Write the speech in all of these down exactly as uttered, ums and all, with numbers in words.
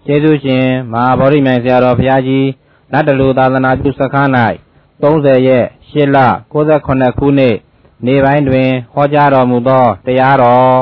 ကျေးဇူးရှင်မဟာဗောဓိမြိုင်ဆရာတော်ဘုရားကြီးနတ်တလူသာသနာပြုစခန်း၌သုံးဆယ်ရက်ရှစ်လကိုးဆယ်ခုနှစ်ခုနှစ်နေ့ပိုင်းတွင်ဟောကြားတော်မူသောတရားတော်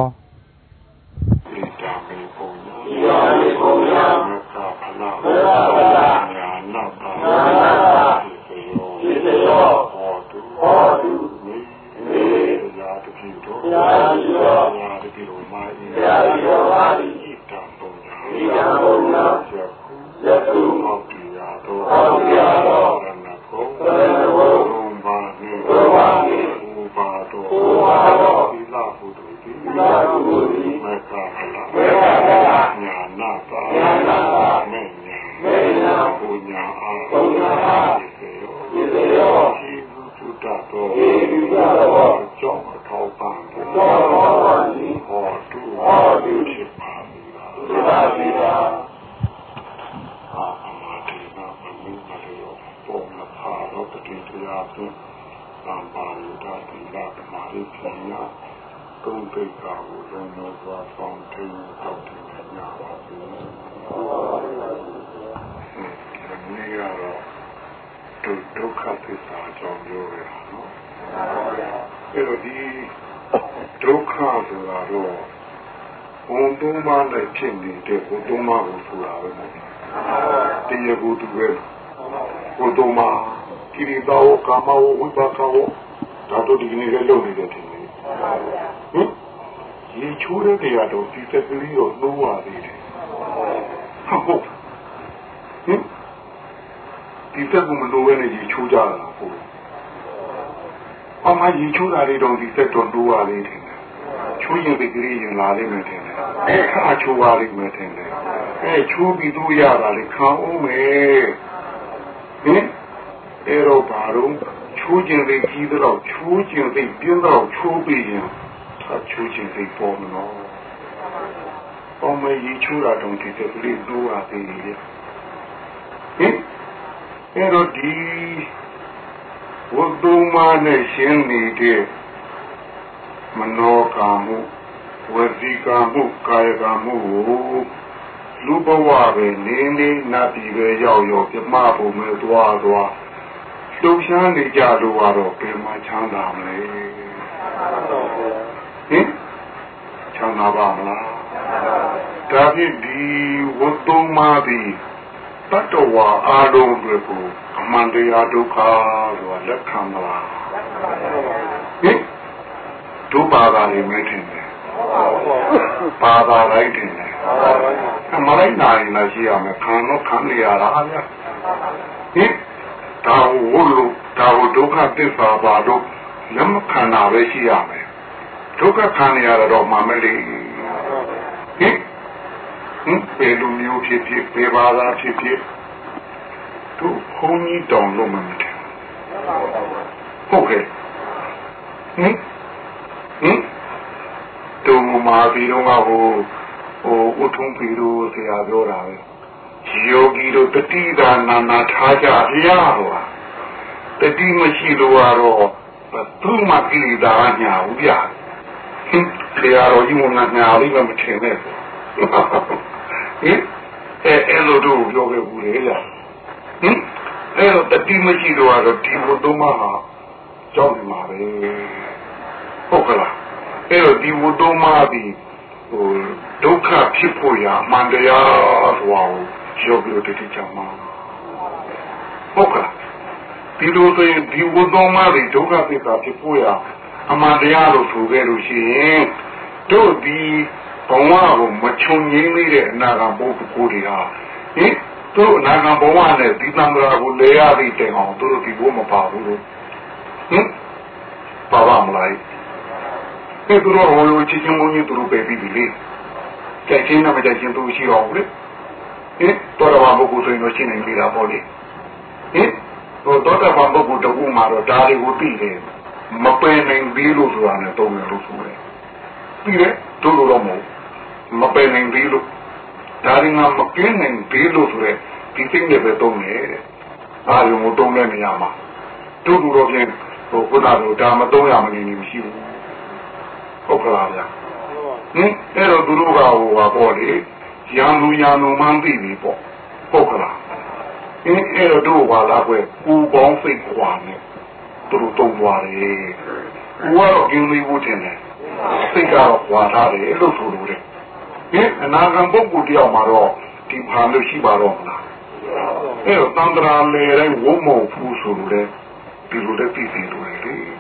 ဖြစ်နေတဲ့ဘုဒ္ဓမာကိုဆိုတာပဲမဟုတ်ဘူး။တရားကိုသူပဲဘုဒ္ဓမာကိရိတာဝကာမဝဝိပါကဝဒါတို့ဒီနေ့လည်းလုပ်နေတယ်ထင်တယ်။ဟင်ရေချိုးတဲ့တရားတော့ဒီသက်ကလေးတော့နှိုးရသေးတယ်။ဟုတ်ဟင်ဒီသက်ကမနှိုးရနဲ့ရေချိုးကြတာဟုတ်။အမှရေချိုးတာတွေတော့ဒီသက်တော့နှိုးရသေးတယ်။ချိုးရင်ဒီကလေးရင်လာလိမ့်မယ်ထင်တယ်။အဲခါချိုးပါလိမ့်မယ်ထင်တယ်။အဲချိုးပြီးတော့ရတာလေခံအောင်မယ်။ဟင်အဲတော့ဘာလို့ချိုးခြင်းလေးကြီးတော့ချိုးခြင်းလေးပြင်းတော့ချိုးပြီးရင်အချိုးခြင်းလေးပေါ်နော်။အောင်မရေချိုးတာတော့ဒီတက်ကလေးတို့ရသေးတယ်။ဟင်အဲတော့ဒီဝတ္တုမနဲ့ရှင်းနေတဲ့မနောကာမှုဝစီကာမှုကာယကာမှုလူဘဝပဲနေနေနတ်ပြည်ပဲရောက်ရောက်ပြမဖို့မဲ့သွားသွားလှုပ်ရှားနေကြလို့ကတော့ဘယ်မှာချမ်းသာမလဲဟင်ချမ်းသာပါမလားဒါဖြင့်ဒီဝတ္တုမသည်တတ္တဝါအာလုံးတွေကိုအမှန်တရားဒုက္ခဆိုတာလက်ခံမလားဟင်ဒုပါဒလေးမဲထင်တယ်ပါဒလိုက်ထင်တယ်အမလိုက်နိုင်လားရှိရမယ်ခံတော့ခံနေရတာဗျာဟင်ဒါဝလို့ဒါဝဒုက္ခသစ္စာပါတော့လက်မခံတာပဲရှိရမယ်ဒုက္ခခံနေရတော့မှမလေးဟင်ဟင်ပေလူမျိုးဖြစ်ဖြစ်ပေပါသာဖြစ်ဖြစ်သူဘုန်းကြီးတောင်လို့မမထင်ဟုတ်ကဲ့ဟင်ဟင်တုံမာပြီးတော့ဟိုဟိုဥထုံးပြီးတော့ဆရာပြောတာပဲယောဂီတို့တတိဒါနာနာထားကြရတော့တတိမရှိလို့ကတော့သူ့မှာကိလေသာညာဘူးဗျာဟင်ဆရာတော်ကြီးမညာလေးပဲမထင်နဲ့ဟင်အဲအဲ့လိုတို့ပြောခဲ့ဘူးလေလားဟင်အဲ့တော့တတိမရှိလို့ကတော့ဒီဘုဒ္ဓမဟာကြောက်နေမှာပဲဟုတ်ကလားအဲ့တော့ဒီဝတ္တမသည်ဟိုဒုက္ခဖြစ်ဖို့ရအမှန်တရားဆိုတာကိုယောဂီတို့တတိချမှာဟုတ်ကလားဒီလိုဆိုရင်ဒီဝတ္တမသည်ဒုက္ခဖြစ်တာဖြစ်ဖို့ရအမှန်တရားလို့ဆိုခဲ့လို့ရှိရင်တို့ဒီဘဝကိုမချုံငိမ့်နေတဲ့အနာဂတ်ဘုဒ္ဓကိုယ်တွေဟာဟင်တို့အနာဂတ်ဘဝနဲ့ဒီသံဃာကိုလဲရသည့်တိုင်အောင်တို့ဒီဘုမပါဘူးလို့ဟင်ပါပါမလားဒီသူတို့ဟိုလိုချစ်ချင်းမုန်းကြီးသူတို့ပဲပြီးပြီလေကြိုက်ချင်းနဲ့မကြိုက်ချင်းသူရှိအောင်လေဟင်တော်တော်ဘာပုဂ္ဂိုလ်ဆိုရင်တော့ရှင်းနေပြီလားပေါ့လေဟင်ဟိုတော်တော်ဘာပုဂ္ဂိုလ်တူမှာတော့ဒါတွေကိုသိတယ်မပယ်နိုင်သေးလို့ဆိုတာနဲ့တုံးတယ်လို့ဆိုတယ်ပြီးတယ်တို့လိုတော့မဟုတ်မပယ်နိုင်သေးလို့ဒါရင်ကမကင်းနိုင်သေးလို့ဆိုတဲ့ဒီသိနေပဲတုံးတယ်အာရုံကိုတုံးတဲ့နေရာမှာတို့လိုတော့ပြင်ဟိုခုနကဒါမတုံးရမနေနေမရှိဘူးဟုတ်ကလားဗျာဟင်အဲ့တော့သူတို့ကဟိုပါပေါ့လေရံလူရံလူမှန်းသိပြီပေါ့ဟုတ်ကလားအင်းအဲ့တော့ဘာလာကွယ်ပူပေါင်းစိတ်ခွာနေသူတို့တုံးသွားတယ်ဘုရားတော့ကျင်းလေးဝတ်တယ်စိတ်ကတော့ခွာထားတယ်လို့ဆိုလို့တယ်ဟင်အနာဂံပုဂ္ဂိုလ်တယောက်မှာတော့ဒီဘာလို့ရှိပါတော့မလားအဲ့တော့တန်ត្រာလေတိုင်းဝုံမုံဖူးဆိုလို့တယ်ဒီလိုတဲ့ပြည်စီလိုတယ်လေဟင်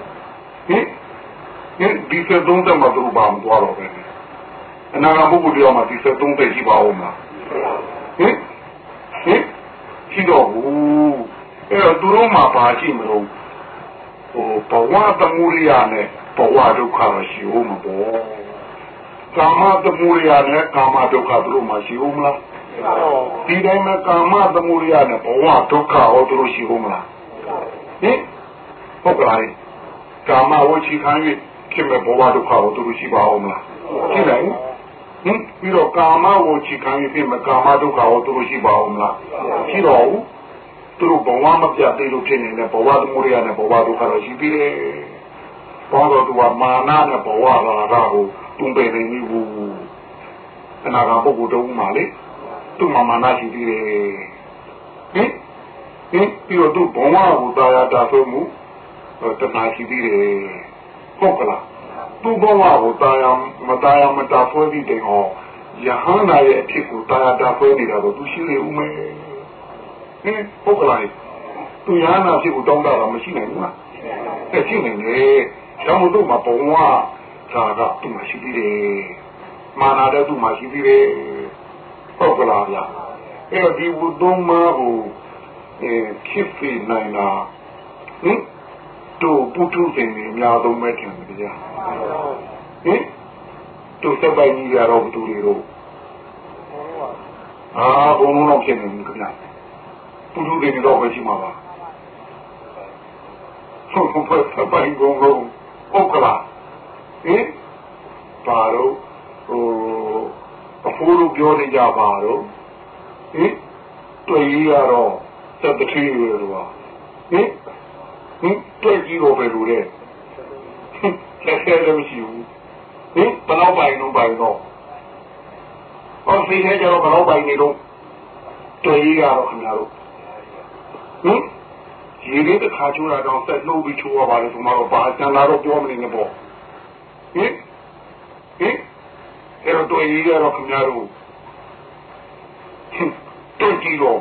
ဟင်ဒီစက်သုံးတက်မှာသူဘာမှသွားတော့ပဲအနာဂံပုဂ္ဂိုလ်တယောက်မှာဒီစက်သုံးတက်ရှိပါဦးမလားဟင်ဟင်ရှိတော့ဘူးအဲ့တော့သူတို့မှာပါရှိမလို့ဟိုဘဝသမုဒိယနဲ့ဘဝဒုက္ခရှိဦးမှာပေါ့ကာမသမုဒိယနဲ့ကာမဒုက္ခသူတို့မှာရှိဦးမလားဒီတိုင်းမှာကာမသမုဒိယနဲ့ဘဝဒုက္ခဟောသူတို့ရှိဦးမလားဟင်ဟုတ်ကဲ့ကာမဝချီခံ၍ဖြစ်မဲ့ဘဝဒုက္ခဟောသူတို့ရှိပါဦးမလားရှိတယ်ဟင်ပြီးတော့ကာမဝချီခံ၍ဖြစ်မဲ့ကာမဒုက္ခဟောသူတို့ရှိပါဦးမလားရှိတော့ဘူးသူတို့ဘဝမပြတ်သေးလို့ဖြစ်နေတဲ့ဘဝသမုဒိယနဲ့ဘဝဒုက္ခတော့ရှိသေးတယ်။ဘောတော့သူကမာနနဲ့ဘဝလာတာကိုတုံ့ပြန်နေဘူး။အနာဂတ်ပုဂ္ဂိုလ်တုံးမှလေသူ့မှာမာနရှိသေးတယ်။ဟင်ဟင်ပြီးတော့သူ့ဘဝကိုတာယာတာဆိုမှုတဏှာရှိသေးတယ်။ဟုတ်ကလား။သူ့ဘဝကိုတာယာမတာယာမတာဆွဲပြီးတဲ့ဟောယဟန္တာရဲ့အဖြစ်ကိုတာယာတာဆွဲနေတာတော့သူရှိနေဦးမယ်။ဟင်ဟုတ်ကလားသူရဟနာဖြစ်ကိုတောင်းတာတော့မရှိနိုင်ဘူးလားအဲရှိနိုင်တယ်ကျောင်းတို့မှာဘုံဝါသာကသူ့မှာရှိသေးတယ်မာနာတဲ့သူ့မှာရှိသေးတယ်ဟုတ်ကလားဗျအဲ့တော့ဒီဝတ္တုမကိုအဲဖြစ်ပြနိုင်တာဟင်တို့ပုထုဇဉ်တွေအများဆုံးပဲထင်တယ်ဗျာဟင်တို့စက်ပိုင်ကြီးရတော့ဘသူတွေတော့အာဘုံလုံးတော့ဖြစ်နေပြီခင်ဗျာပုထုဇဉ်တွေတော့ပဲရှိမှာပါဟုတ်ဟုတ်စက်ပိုင်ကုန်လုံးဟုတ်ကလားဟင်ပါတော့ဟိုအဖိုးတို့ပြောနေကြပါတော့ဟင်တွေ့ရတော့စက်တတိတွေတော့ဟင်ဟင်တွေ့ကြည့်တော့ပဲလို့တဲ့လက်ဆဲလည်းမရှိဘူးဟင်ဘယ်တော့ပိုင်တော့ပိုင်တော့ဟောစီးနေကြတော့ဘယ်တော့ပိုင်နေတော့တွေ့ရတော့ခင်ဗျားတို့ဟင်ရေလေးတစ်ခါချိုးတာတော့ဆက်နှုတ်ပြီးချိုးရပါလေဒီမှာတော့ဘာကျန်လာတော့ပြောမနေနဲ့ပေါ့ဟင်ဟင်အဲ့တော့တွေ့ရတော့ခင်ဗျားတို့တွေ့ကြည့်တော့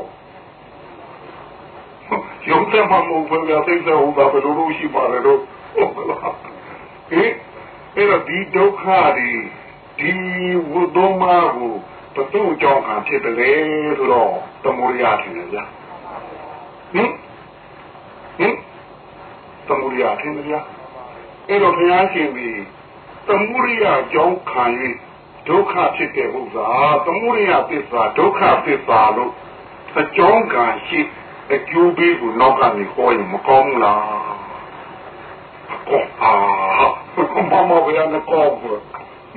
ရုံးတဲ့မှာမဟုတ်ဘူးဗျာသိတဲ့ဟိုဘာဘယ်လိုလုပ်ရှိပါလဲတော့ဟုတ်ကလားဟင်အဲ့တော့ဒီဒုက္ခတွေဒီဝတ္တမကိုဘယ်သူ့ကြောင့်ခံဖြစ်တယ်လဲဆိုတော့သမုဒိယထင်တယ်ဗျာဟင်ဟင်သမုဒိယထင်တယ်ဗျာအဲ့တော့ဘုရားရှင်ပြီးသမုဒိယကြောင့်ခံ၍ဒုက္ခဖြစ်တဲ့ဥစ္စာသမုဒိယသစ္စာဒုက္ခသစ္စာလို့အကြောင်းကရှိအကျိုးပေးကိုနောက်ကနေခေါ်ရင်မကောင်းဘူးလားကောအာဘာမှမရနဲ့ကောဘူးဟင်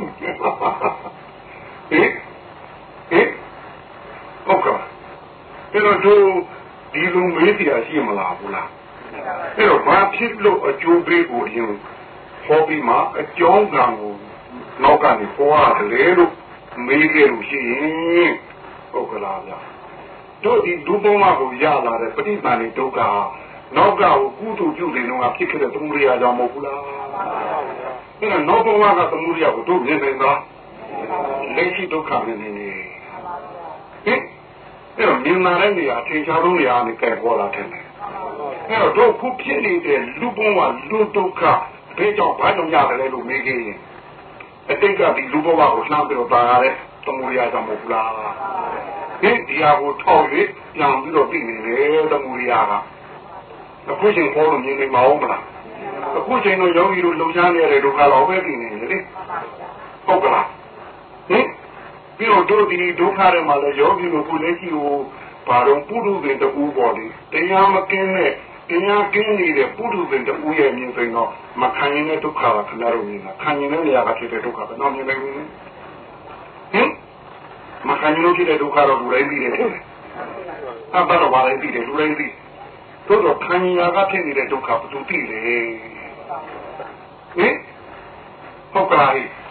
ဟင်ဟုတ်ကဲ့အဲ့တော့ဒီလိုမေးတရားရှိမလားဘူးလားအဲ့တော့ဘာဖြစ်လို့အကျိုးပေးကိုရင်ဟောပြီးမှအကြောင်းကံကိုနောက်ကနေခေါ်ရတယ်လို့မေးခဲ့လို့ရှိရင်ဟုတ်ကလားဗျာတို့ဒီဒုက္ခမကိုရလာတဲ့ပဋိသန္ဓေဒုက္ခနောက်ကကိုကုသိုလ်ပြုနေတော့ဖြစ်ခဲ့တဲ့သမုဒိယကြောင့်မဟုတ်ဘူးလားအဲ့တော့နောက်ဘဝကသမုဒိယကိုတို့မြင်နေတာလက်ရှိဒုက္ခမြင်နေနေဟင်အဲ့တော့မြင်လာတဲ့နေရာထင်ရှားဆုံးနေရာနဲ့ကဲပေါ်လာတယ်အဲ့တော့တို့ခုဖြစ်နေတဲ့လူဘဝလူဒုက္ခဘယ်ကြောင့်ဘာကြောင့်ရတယ်လဲလို့မေးခဲ့ရင်အတိတ်ကဒီလူဘဝကိုလှမ်းပြီးတော့ပါရတဲ့သမုဒိယကြောင့်မဟုတ်ဘူးလားဒီတရားကိုထောက်၍ပြန်ပြီးတော့ပြည်နေတယ်သမုဒိယကအခုချိန်ပေါ်လို့မြင်နေမအောင်မလားအခုချိန်တော့ယောဂီတို့လုံချမ်းနေတဲ့ဒုက္ခတော့ပဲပြည်နေတယ်လေဟုတ်ကလားဟင်ပြီးတော့တို့ဒီဒုက္ခတွေမှာလည်းယောဂီတို့ကိုလည်းရှိကိုဘာတော့ပုရုသေတူပေါ်လေတရားမကင်းတဲ့တရားကင်းနေတဲ့ပုရုသေတူရဲ့မြင်စိန်တော့မခံရင်တဲ့ဒုက္ခကခဏတော့မြင်တာခံရင်တဲ့နေရာကဖြစ်တဲ့ဒုက္ခပဲတော့မြင်နိုင်ဘူးဟင်မခံရင်လို့ဖြစ်တဲ့ဒုက္ခတော့လူတိုင်းသိတယ်အဲ့ဒါတော့ဘာလဲသိတယ်လူတိုင်းသိတို့တော့ခံရကဖြစ်နေတဲ့ဒုက္ခဘယ်သူသိလဲဟင်ဟုတ်ကလားဟ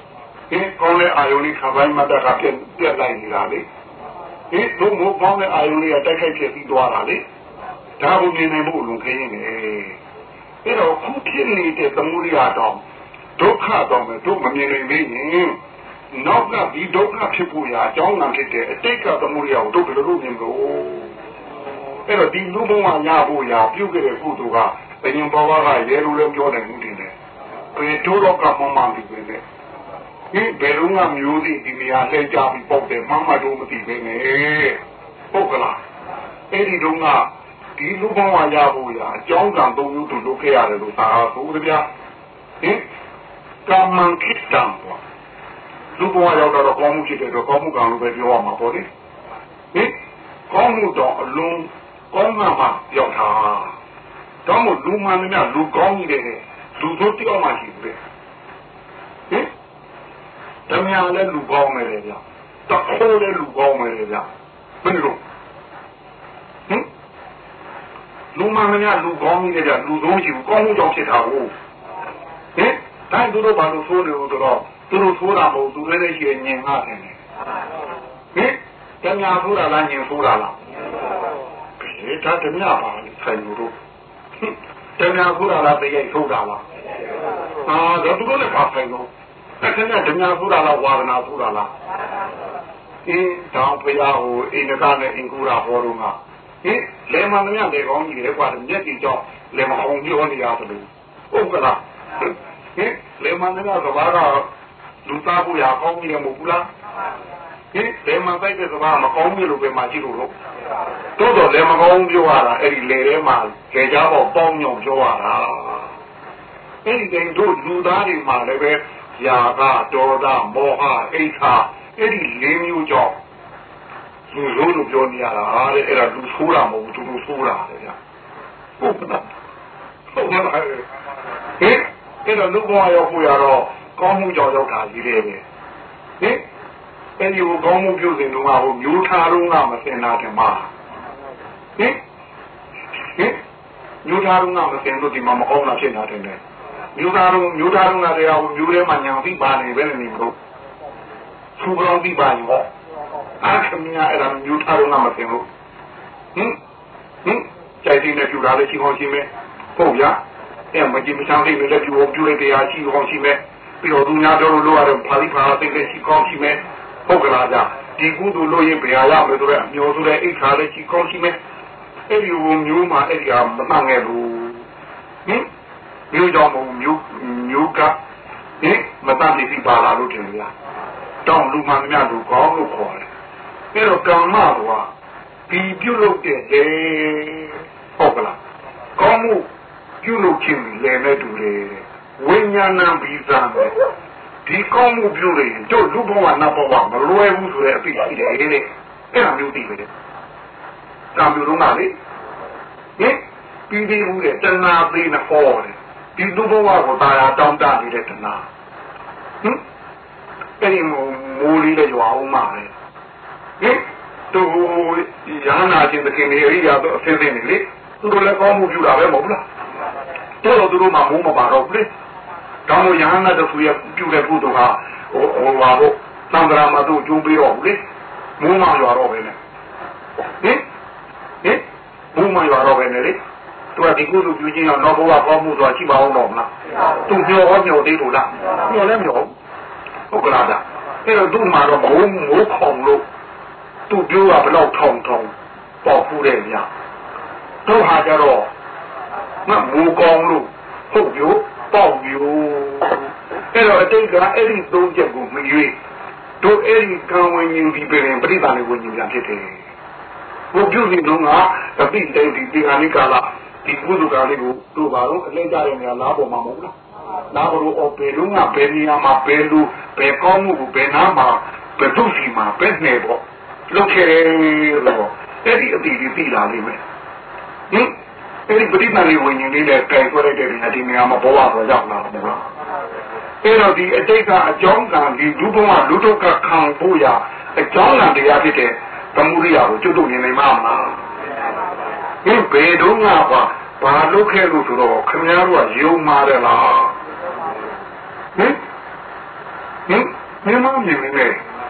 ဟင်ကောင်းတဲ့အာယုန်ကြီးခံပိုင်းမှတ်တက်ကပြက်ပြက်လိုက်နေတာလေဟင်တို့မိုးကောင်းတဲ့အာယုန်ကြီးကတိုက်ခိုက်ဖြစ်ပြီးသွားတာလေဒါကိုမြင်နိုင်ဖို့လုံခင်းနေအဲ့တော့ခုဖြစ်နေတဲ့သမုဒိယတော့ဒုက္ခတော့မယ်တို့မမြင်နိုင်သေးရင်နောက်ကဒီဒုက္ခဖြစ်ဖို့ရာအကြောင်းကဖြစ်တဲ့အတိတ်ကသမုဒိယကိုတို့ဘယ်လိုလုပ်မြင်လို့အဲ့တော့ဒီလူဘဝရဖို့ရာပြုတ်ခဲ့တဲ့ကုသိုလ်ကဘယင်ဘဝကရဲလိုလည်းပြောနိုင်မှုတင်တယ်ဘယ်တို့တော့ကမှမမှန်ပြီပဲဒီဘယ်လုံးကမျိုးစီဒီနေရာလှည့်ကြပြီးပေါက်တယ်မှမတို့မသိပဲနဲ့ဟုတ်ကလားအဲ့ဒီတုန်းကဒီလူဘဝရဖို့ရာအကြောင်းကံသုံးမျိုးတို့လုပ်ခဲ့ရတယ်လို့သာဟုတ်တယ်ဗျာဟင်ကာမန်ခိတံပေါ့လူဘဝရောက်တော့ကောင်းမှုဖြစ်တဲ့တော့ကောင်းမှုကံလို့ပဲပြောရမှာပေါ့လေဟင်ကောင်းမှုတော့အလုံးကောင်းမှမှရောက်တာတော့မို့လူမှန်များလူကောင်းကြီးတယ်လူတို့တယောက်မှရှိတယ်ဟင်တမန်လည်းလူကောင်းမယ်လေဗျာတခိုးလည်းလူကောင်းမယ်လေဗျာဘယ်လိုဟင်လူမှန်များလူကောင်းကြီးတယ်ဗျာလူသုံးရှိဘူးကောင်းမှုကြောင့်ဖြစ်တာဟုတ်ဟင်တိုင်းတို့ဘာလို့ဆိုးနေလို့ဆိုတော့သူတို့ဆိုးတာမဟုတ်သူလည်းရှိရင်ညင်ငါတယ်ဟင်တမန်ဆိုးတာလားညင်ဆိုးတာလားဘယ်ဒါတမန်ပါလဲဆိုင်လို့တမန်ဆိုးတာလားတကယ်ဆိုးတာလားအာဒါသူတို့လည်းပါဆိုင်လို့အဲ့ဒါကဓမြဆိုတာလားဝါဒနာဆိုတာလားအင်းတောင်ဖရာဟိုအိန္ဒကနဲ့အင်ကူရာဟောတော့ကဟင်လေမန္တမြလေကောင်းကြီးလေကွာမျက်ကြည့်ကြောင်းလေမအောင်ပြောနေရတယ်လို့ဟုတ်ကလားဟင်လေမန္တမြကဘာကလူသားဖို့ရကောင်းကြီးရမဟုတ်ဘူးလားဟင်လေမန္တိုက်တဲ့ကဘာမကောင်းကြီးလို့ပဲမှကြည့်လို့လို့တိုးတော့လေမကောင်းပြောရတာအဲ့ဒီလေထဲမှာကြေကြပေါ့ပေါင်းညုံပြောရတာအဲ့ဒီတိုင်းတို့လူသားတွေမှာလည်းပဲယာကဒေါသမောဟအိဋ္ဌာအဲ့ဒီလေးမျိုးကြောင့်လူလိုလိုပြောနေရတာတဲ့အဲ့ဒါလူဆိုးတာမဟုတ်ဘူးသူလူဆိုးတာလေဗျာဟုတ်ကဲ့ဟုတ်ကဲ့ဟင်အဲ့တော့လူဘဝရောက်ဖို့ရတော့ကောင်းမှုကြောင့်ရောက်တာကြီးတယ်ပဲဟင်အဲ့ဒီကိုကောင်းမှုပြုစဉ်တုန်းကဟိုမျိုးထားတုန်းကမစင်တာတည်းမှာဟင်ဟင်မျိုးထားတုန်းကမစင်လို့ဒီမှာမကောင်းတာဖြစ်နေတာတဲ့မျိုးသားတို့မျိုးသားတို့ကလည်းမျိုးထဲမှာညာပြီးပါနေပဲနေမလို့သူကောင်းပြီးပါရောအခမညာအဲ့ဒါမျိုးသားတို့ကမသိဘူးဟင်ဟင်ကြိုက်တဲ့ပြူတာလည်းရှိကောင်းရှိမယ်ဟုတ်ဗျာအဲ့မကြည့်မချမ်းလေးလည်းပြူအောင်ပြူလိုက်တရားရှိကောင်းရှိမယ်ပြီးတော့သူများတို့လိုရတယ်ဖာလိဖာသိလည်းရှိကောင်းရှိမယ်ဟုတ်ကလားဗျာဒီကုသိုလ်လို့ရင်ဘယ်ရရမယ်ဆိုတော့အမျိုးဆိုတဲ့အိတ်ခါလည်းရှိကောင်းရှိမယ်အဲ့ဒီမျိုးမှာအဲ့ဒီဟာမမှန်ခဲ့ဘူးဟင်မျိုးကြောင့်မဟုတ်မျိုးမျိုးကဟင်မတတ်သိပါလာလို့တင်လားတောင်းလူမှန်များလူကောင်းလို့ခေါ်တယ်အဲတော့ကမ္မကဒီပြုလုပ်တဲ့လေဟုတ်ကလားကောင်းမှုပြုလုပ်ခြင်းလည်းနဲ့တူတယ်ဝိညာဏဗီဇာပဲဒီကောင်းမှုပြုလို့ရင်တို့လူဘဝနတ်ဘဝမလွယ်ဘူးဆိုတဲ့အသိရှိတယ်တဲ့အဲ့ဒါမျိုးသိပဲကံပြုလို့မလေးဟင်ပြီးပြီးဘူးတဲ့တဏှာသေးနဲ့ဟောတယ်ဒီလူဘဝကိုတာယာတောင်းတနေတဲ့တဏှာဟင်အဲ့ဒီမိုးလေးလည်းရွာအောင်မှာလေဟင်သူရာနာချင်းတခင်တွေအရိယာတို့အသိသိနေလေသူတို့လည်းကောင်းမှုပြုတာပဲမဟုတ်လားတော်တော်သူတို့မှမိုးမပါတော့ဘူးလေတောင်းလို့ရာနာတို့ရပြုတဲ့ကုသိုလ်ဟာဟိုဟိုပါဖို့သံဃာမတို့ကျုံးပြီးတော့လေမိုးမရွာတော့ပဲနဲ့ဟင်ဟင်မိုးမရွာတော့ပဲနဲ့လေသူကဒီကုသိုလ်ပြုခြင်းတော့ဘဝကောင်းမှုဆိုတာရှိပါအောင်တော့မလားသူမျောဟောမျောသေးလို့လားမျောလည်းမျောဟုတ်ကလားဗျအဲ့တော့သူ့မှာတော့မိုးမိုးခေါင်လို့သူပြောတာဘယ်တော့ထောင်ထောင်ပေါ့ဖူးတယ်ဗျတို့ဟာကြတော့မမိုးကောင်းလို့ဟုတ်ပြောပေါ့ပြောအဲ့တော့အတိတ်ကအဲ့ဒီသုံးချက်ကိုမရွေးတို့အဲ့ဒီကံဝင်ရင်ဒီပြင်ပြိတ္တာလေးဝင်ရင်ပြန်ဖြစ်တယ်ဘုပြုနေတော့ကအပိတိတ်ဒီဒီဟာနိကာလဒီကုသကလေးကိုတို့ပါတော့အလဲကြတဲ့နေရာလားပေါ်မှာမဟုတ်လားလားပေါ်တော့ဘယ်လုံးကဘယ်နေရာမှာဘယ်လိုဘယ်ကောင်းမှုကိုဘယ်နာမှာဘယ်သူစီမှာပဲနေပေါ့လုပ်ခဲ့တော့အဲ့ဒီအတိဒီသိလာလိမ့်မယ်ဟင်အဲ့ဒီပရိသတ်လေးဝင်ရင်လေးနဲ့တိုင်ဆွဲလိုက်တဲ့နေရာဒီနေရာမှာဘဝပေါ်ရောက်လာတယ်နော်အဲ့တော့ဒီအတိတ်ကအကြောင်းကံဒီဒုဘဝလူတို့ကခံဖို့ရအကြောင်းကံတရားဖြစ်တဲ့သမုဒိယကိုကျွတ်တုံနေနိုင်မှာမလားဟင်ဘယ်တော့မှပါဘာလုပ်ခဲ့လို့ဆိုတော့ခင်ဗျားတို့ကယုံမာတယ်လားဟင်ဟင်မင်းမမြင်နေဟင်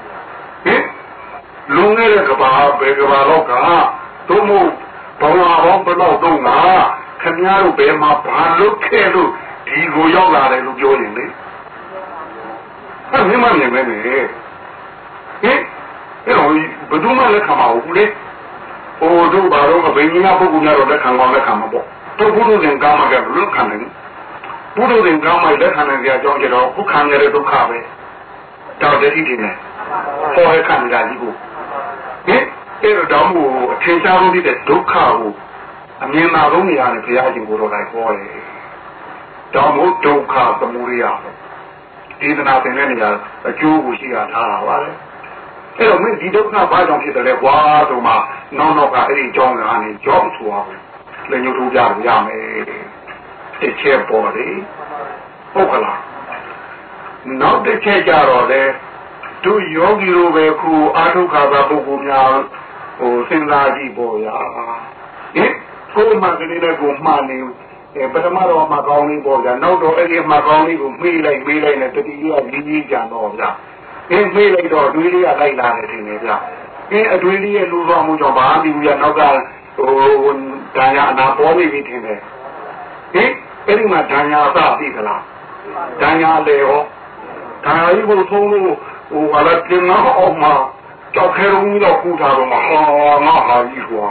လုံနေတဲ့ကဘာပဲကဘာတော့ကတို့မို့ဘဝပေါင်းဘယ်တော့တော့ငါခင်ဗျားတို့ဘယ်မှာဘာလုပ်ခဲ့လို့ဒီကိုရောက်လာတယ်လို့ပြောရင်လေအဲ့မင်းမမြင်နေနေဟင်အဲ့တော့ဘယ်သူမှလက်ခံမဟုတ်ဘူးလေဟိုတို့ဘာတော့ဘယ်ကြီးကပုဂ္ဂိုလ်များတော့လက်ခံကောင်းလက်ခံမှာပေါ့တို့ဘုရားရှင်ကောင်းမှာကဘယ်လိုခံလဲဘုရားရှင်ကောင်းမှာလက်ခံနိုင်ကြအကြောင်းကြတော့ခုခံရတဲ့ဒုက္ခပဲတော့တတိတင်တယ်ပေါ်ရခံကြကြီးကိုဟင်အဲ့တော့မို့အထင်ရှားလို့တဲ့ဒုက္ခကိုအမြင်သာဆုံးနေရာနဲ့ဘုရားရှင်ကိုယ်တော်တိုင်ဟောတယ်တော့မို့ဒုက္ခသမုဒယဒေသနာသင်တဲ့နေရာအကျိုးကိုရှိရထားတာပါလေအဲ့တော့မင်းဒီဒုက္ခဘာကြောင့်ဖြစ်တယ်လဲကွာဆိုမှနောက်နောက်ကအဲ့ဒီကြောင်းကနေကြောင်းဆိုအောင်လည်းညှို့ထုတ်ပြရမယ်တစ်ချက်ပေါ်လေဟုတ်ကလားနောက်တစ်ချက်ကြတော့လေတို့ယောဂီတို့ပဲခုအာထုခါသာပုဂ္ဂိုလ်များဟိုစဉ်းစားကြည့်ပေါ်ရဟင်ကိုယ်မှကလေးနဲ့ကိုမှားနေအဲပထမတော့မှကောင်းလေးပေါ်ကြနောက်တော့အဲ့ဒီမှကောင်းလေးကိုမေးလိုက်မေးလိုက်နဲ့တတိယကြီးကြီးကြံတော့ဗျာအင်းမေးလိုက်တော့တွေးလေးကလိုက်လာတယ်ထင်တယ်ဗျအင်းအတွေးလေးရဲ့လူတော်မှုကြောင့်ဘာမှမပြီးဘူးဗျနောက်ကဟိုဒဏ်ရာအနာပေါ်နေပြီထင်တယ်ဟင်အဲ့ဒီမှာဒဏ်ရာအစသိသလားဒဏ်ရာလေဟောဒဏ်ရာကြီးကိုသုံးလို့ဟိုဟာလည်းတင်တော့အောင်မှာကြောက်ခဲရုံးတော့ကူထားတော့မှာဟာငါဟာကြီးကွာ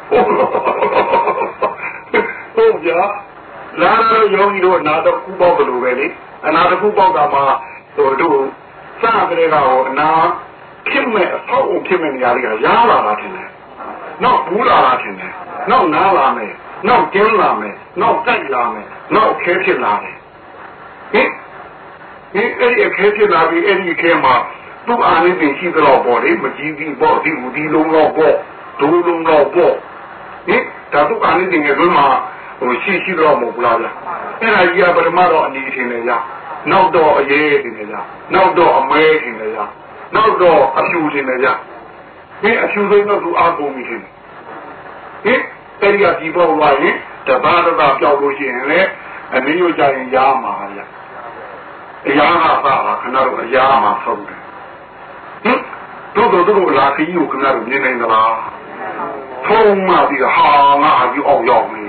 ဟုတ်ကြလာတော့ယောဂီတို့နာတော့ကူပေါက်လို့ပဲလေအနာတကူပေါက်တာမှာဟိုတို့စတဲ့ကဟိုအနာဖြစ်မဲ့အဆောက်အုံဖြစ်မဲ့နေရာတွေကရားလာတာထင်တယ်နောက်ဘူးလာတာထင်တယ်နောက်နားလာမယ်နောက်ကျင်းလာမယ်နောက်ကြိုက်လာမယ်နောက်ခဲဖြစ်လာတယ်ဟင်ဒီအဲ့ဒီခဲဖြစ်လာပြီးအဲ့ဒီခဲမှာသူ့အာနိသင်ရှိတော့ပေါ့လေမကြီးကြီးပေါ့ဒီဒီလုံးတော့ပေါ့ဒုလုံးတော့ပေါ့ဟင်ဒါသူ့အာနိသင်ရဲ့ဘယ်မှာဟိုရှိရှိတော့မဟုတ်လားဗျအဲ့ဒါကြီးကပထမတော့အနေထင်တယ်ဗျနောက်တော့အရေးထင်တယ်ဗျနောက်တော့အမဲထင်တယ်ဗျနောက်တော့အဖြူထင်တယ်ဗျဒီအဖြူစိမ်းတော့သူအားကုန်ပြီထင်တယ်ဟင်အဲ့ဒီကဒီပေါ်လာရင်တပါးတပါးပြောက်လို့ရှိရင်လေအနည်းရကြရင်ရားမှာဗျအရာကပါခဏတော့အရာမှာဆုံးတယ်ဟင်တို့တို့တို့လာခီးကိုခဏတော့မြင်နိုင်သလားထုံးမှပြီးဟာငါအကြီးအောင်ရောက်နေ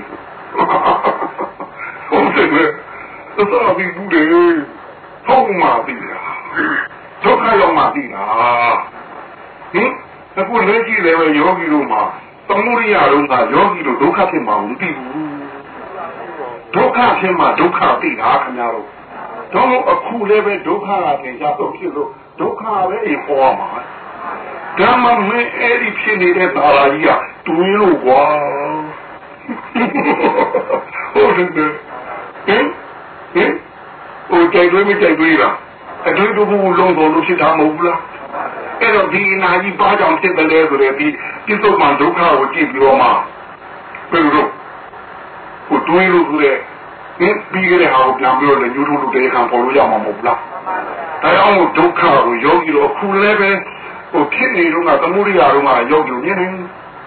ဟုတ်တယ်လေတော့ပြီးဘူးလေထုံးမှပြီးတာဒုက္ခရောက်မှပြီးတာဟင်အခုလက်ကြည့်တယ်ပဲယောဂီတို့မှာသမုဒိယတို့ကယောဂီတို့ဒုက္ခဖြစ်မှာမသိဘူးဒုက္ခဖြစ်မှာဒုက္ခသိတာခင်ဗျားတို့တော့အခုလည်းပဲဒုက္ခကသင်ရှားတော့ဖြစ်လို့ဒုက္ခပဲဟောမှာဓမ္မမင်းအဲ့ဒီဖြစ်နေတဲ့သာရာကြီးကတွေးလို့ကွာဟုတ်တယ်ဟင်ဟင်ဟိုကြိုက်တွေးမကြိုက်တွေးလားအတွေ့အကြုံကိုလုံးတော်လို့ဖြစ်တာမဟုတ်ဘူးလားအဲ့တော့ဒီနာကြီးဘာကြောင့်ဖြစ်တယ်လဲဆိုရင်ဒီပြစ္ဆုတ်မှဒုက္ခကိုကြည့်ပြီးတော့မှဘယ်လိုဟိုတွေးလို့ဆိုတဲ့ဟင်ပြီးကြတဲ့ဟာကိုပြန်ပြီးတော့လည်းညှို့ထုတ်လို့တဲ့ခံပေါ်လို့ရမှာမဟုတ်ဘူးလားဒါကြောင့်ဒုက္ခကိုယောဂီတော့အခုလည်းပဲဟိုဖြစ်နေတော့ကသမုဒိယတော့ကယောဂီမြင်နေဟင်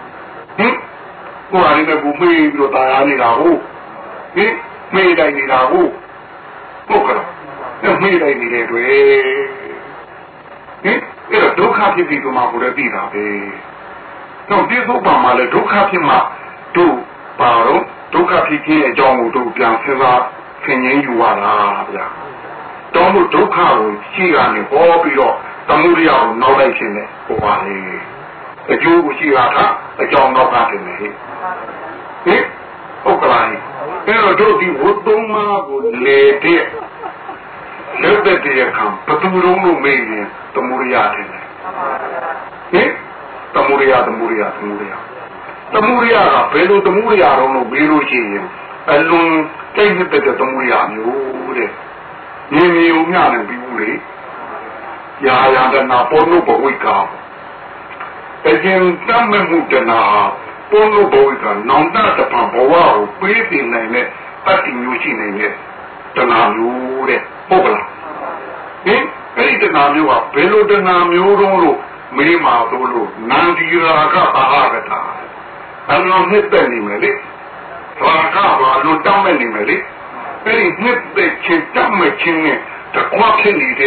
ကိုယ်အနေနဲ့ကိုမေးပြီးတော့တာယာနေတာဟုတ်ဟင်မေးတိုင်းနေတာဟုတ်ဟုတ်ကဲ့မေးတိုင်းနေတဲ့တွေဟင်အဲ့တော့ဒုက္ခဖြစ်ပြီးတော့မှကိုလည်းသိတာပဲတော့ဒီသုပါမှာလည်းဒုက္ခဖြစ်မှတို့ပါတော့ဒုက္ခဖြစ်ခြင်းအကြောင်းကိုတို့ပြန်စဉ်းစားဆင်ခြင်ယူရတာဗျာတောင်းလို့ဒုက္ခကိုရှိကနေဟောပြီးတော့သမုဒိယကိုနောက်လိုက်ခြင်းနဲ့ဟောပါလေအကျိုးကိုရှိတာကအကြောင်းနောက်ကတင်နေဟင်ဟုတ်ကလားအဲ့တော့တို့ဒီဝတ္တုံးမကိုလေတဲ့လက်တဲ့တဲ့ခံဘသူလုံးလို့မေးရင်သမုဒိယတင်တယ်ဟင်သမုဒိယသမုဒိယသမုဒိယသမုဒိယကဘယ်လိုသမုဒိယတော့လို့မေးလို့ရှိရင်အလွန်တိတ်တဲ့သမုဒိယမျိုးတဲ့မြင်မြင်ုံမျှနဲ့ပြီးဘူးလေရာယာတနာပေါ်လို့ဘဝိကအကျဉ်းတမ်းမှုတနာပေါ်လို့ဘဝိကနောင်တတပံဘဝကိုပေးတင်နိုင်တဲ့အတ္တိမျိုးရှိနိုင်တဲ့တနာမျိုးတဲ့ဟုတ်ကလားဟင်အဲ့ဒီတနာမျိုးကဘယ်လိုတနာမျိုးတော့လို့မေးမှာတော့လို့နန္ဒီရာကအာရတာအလုံးနှစ်သက်နေမယ်လေဘာကဘာလို့တောင်းမဲ့နေမယ်လေအဲ့ဒီနှစ်သက်ချင်းတောင်းမဲ့ချင်းနဲ့တကွာဖြစ်နေတဲ့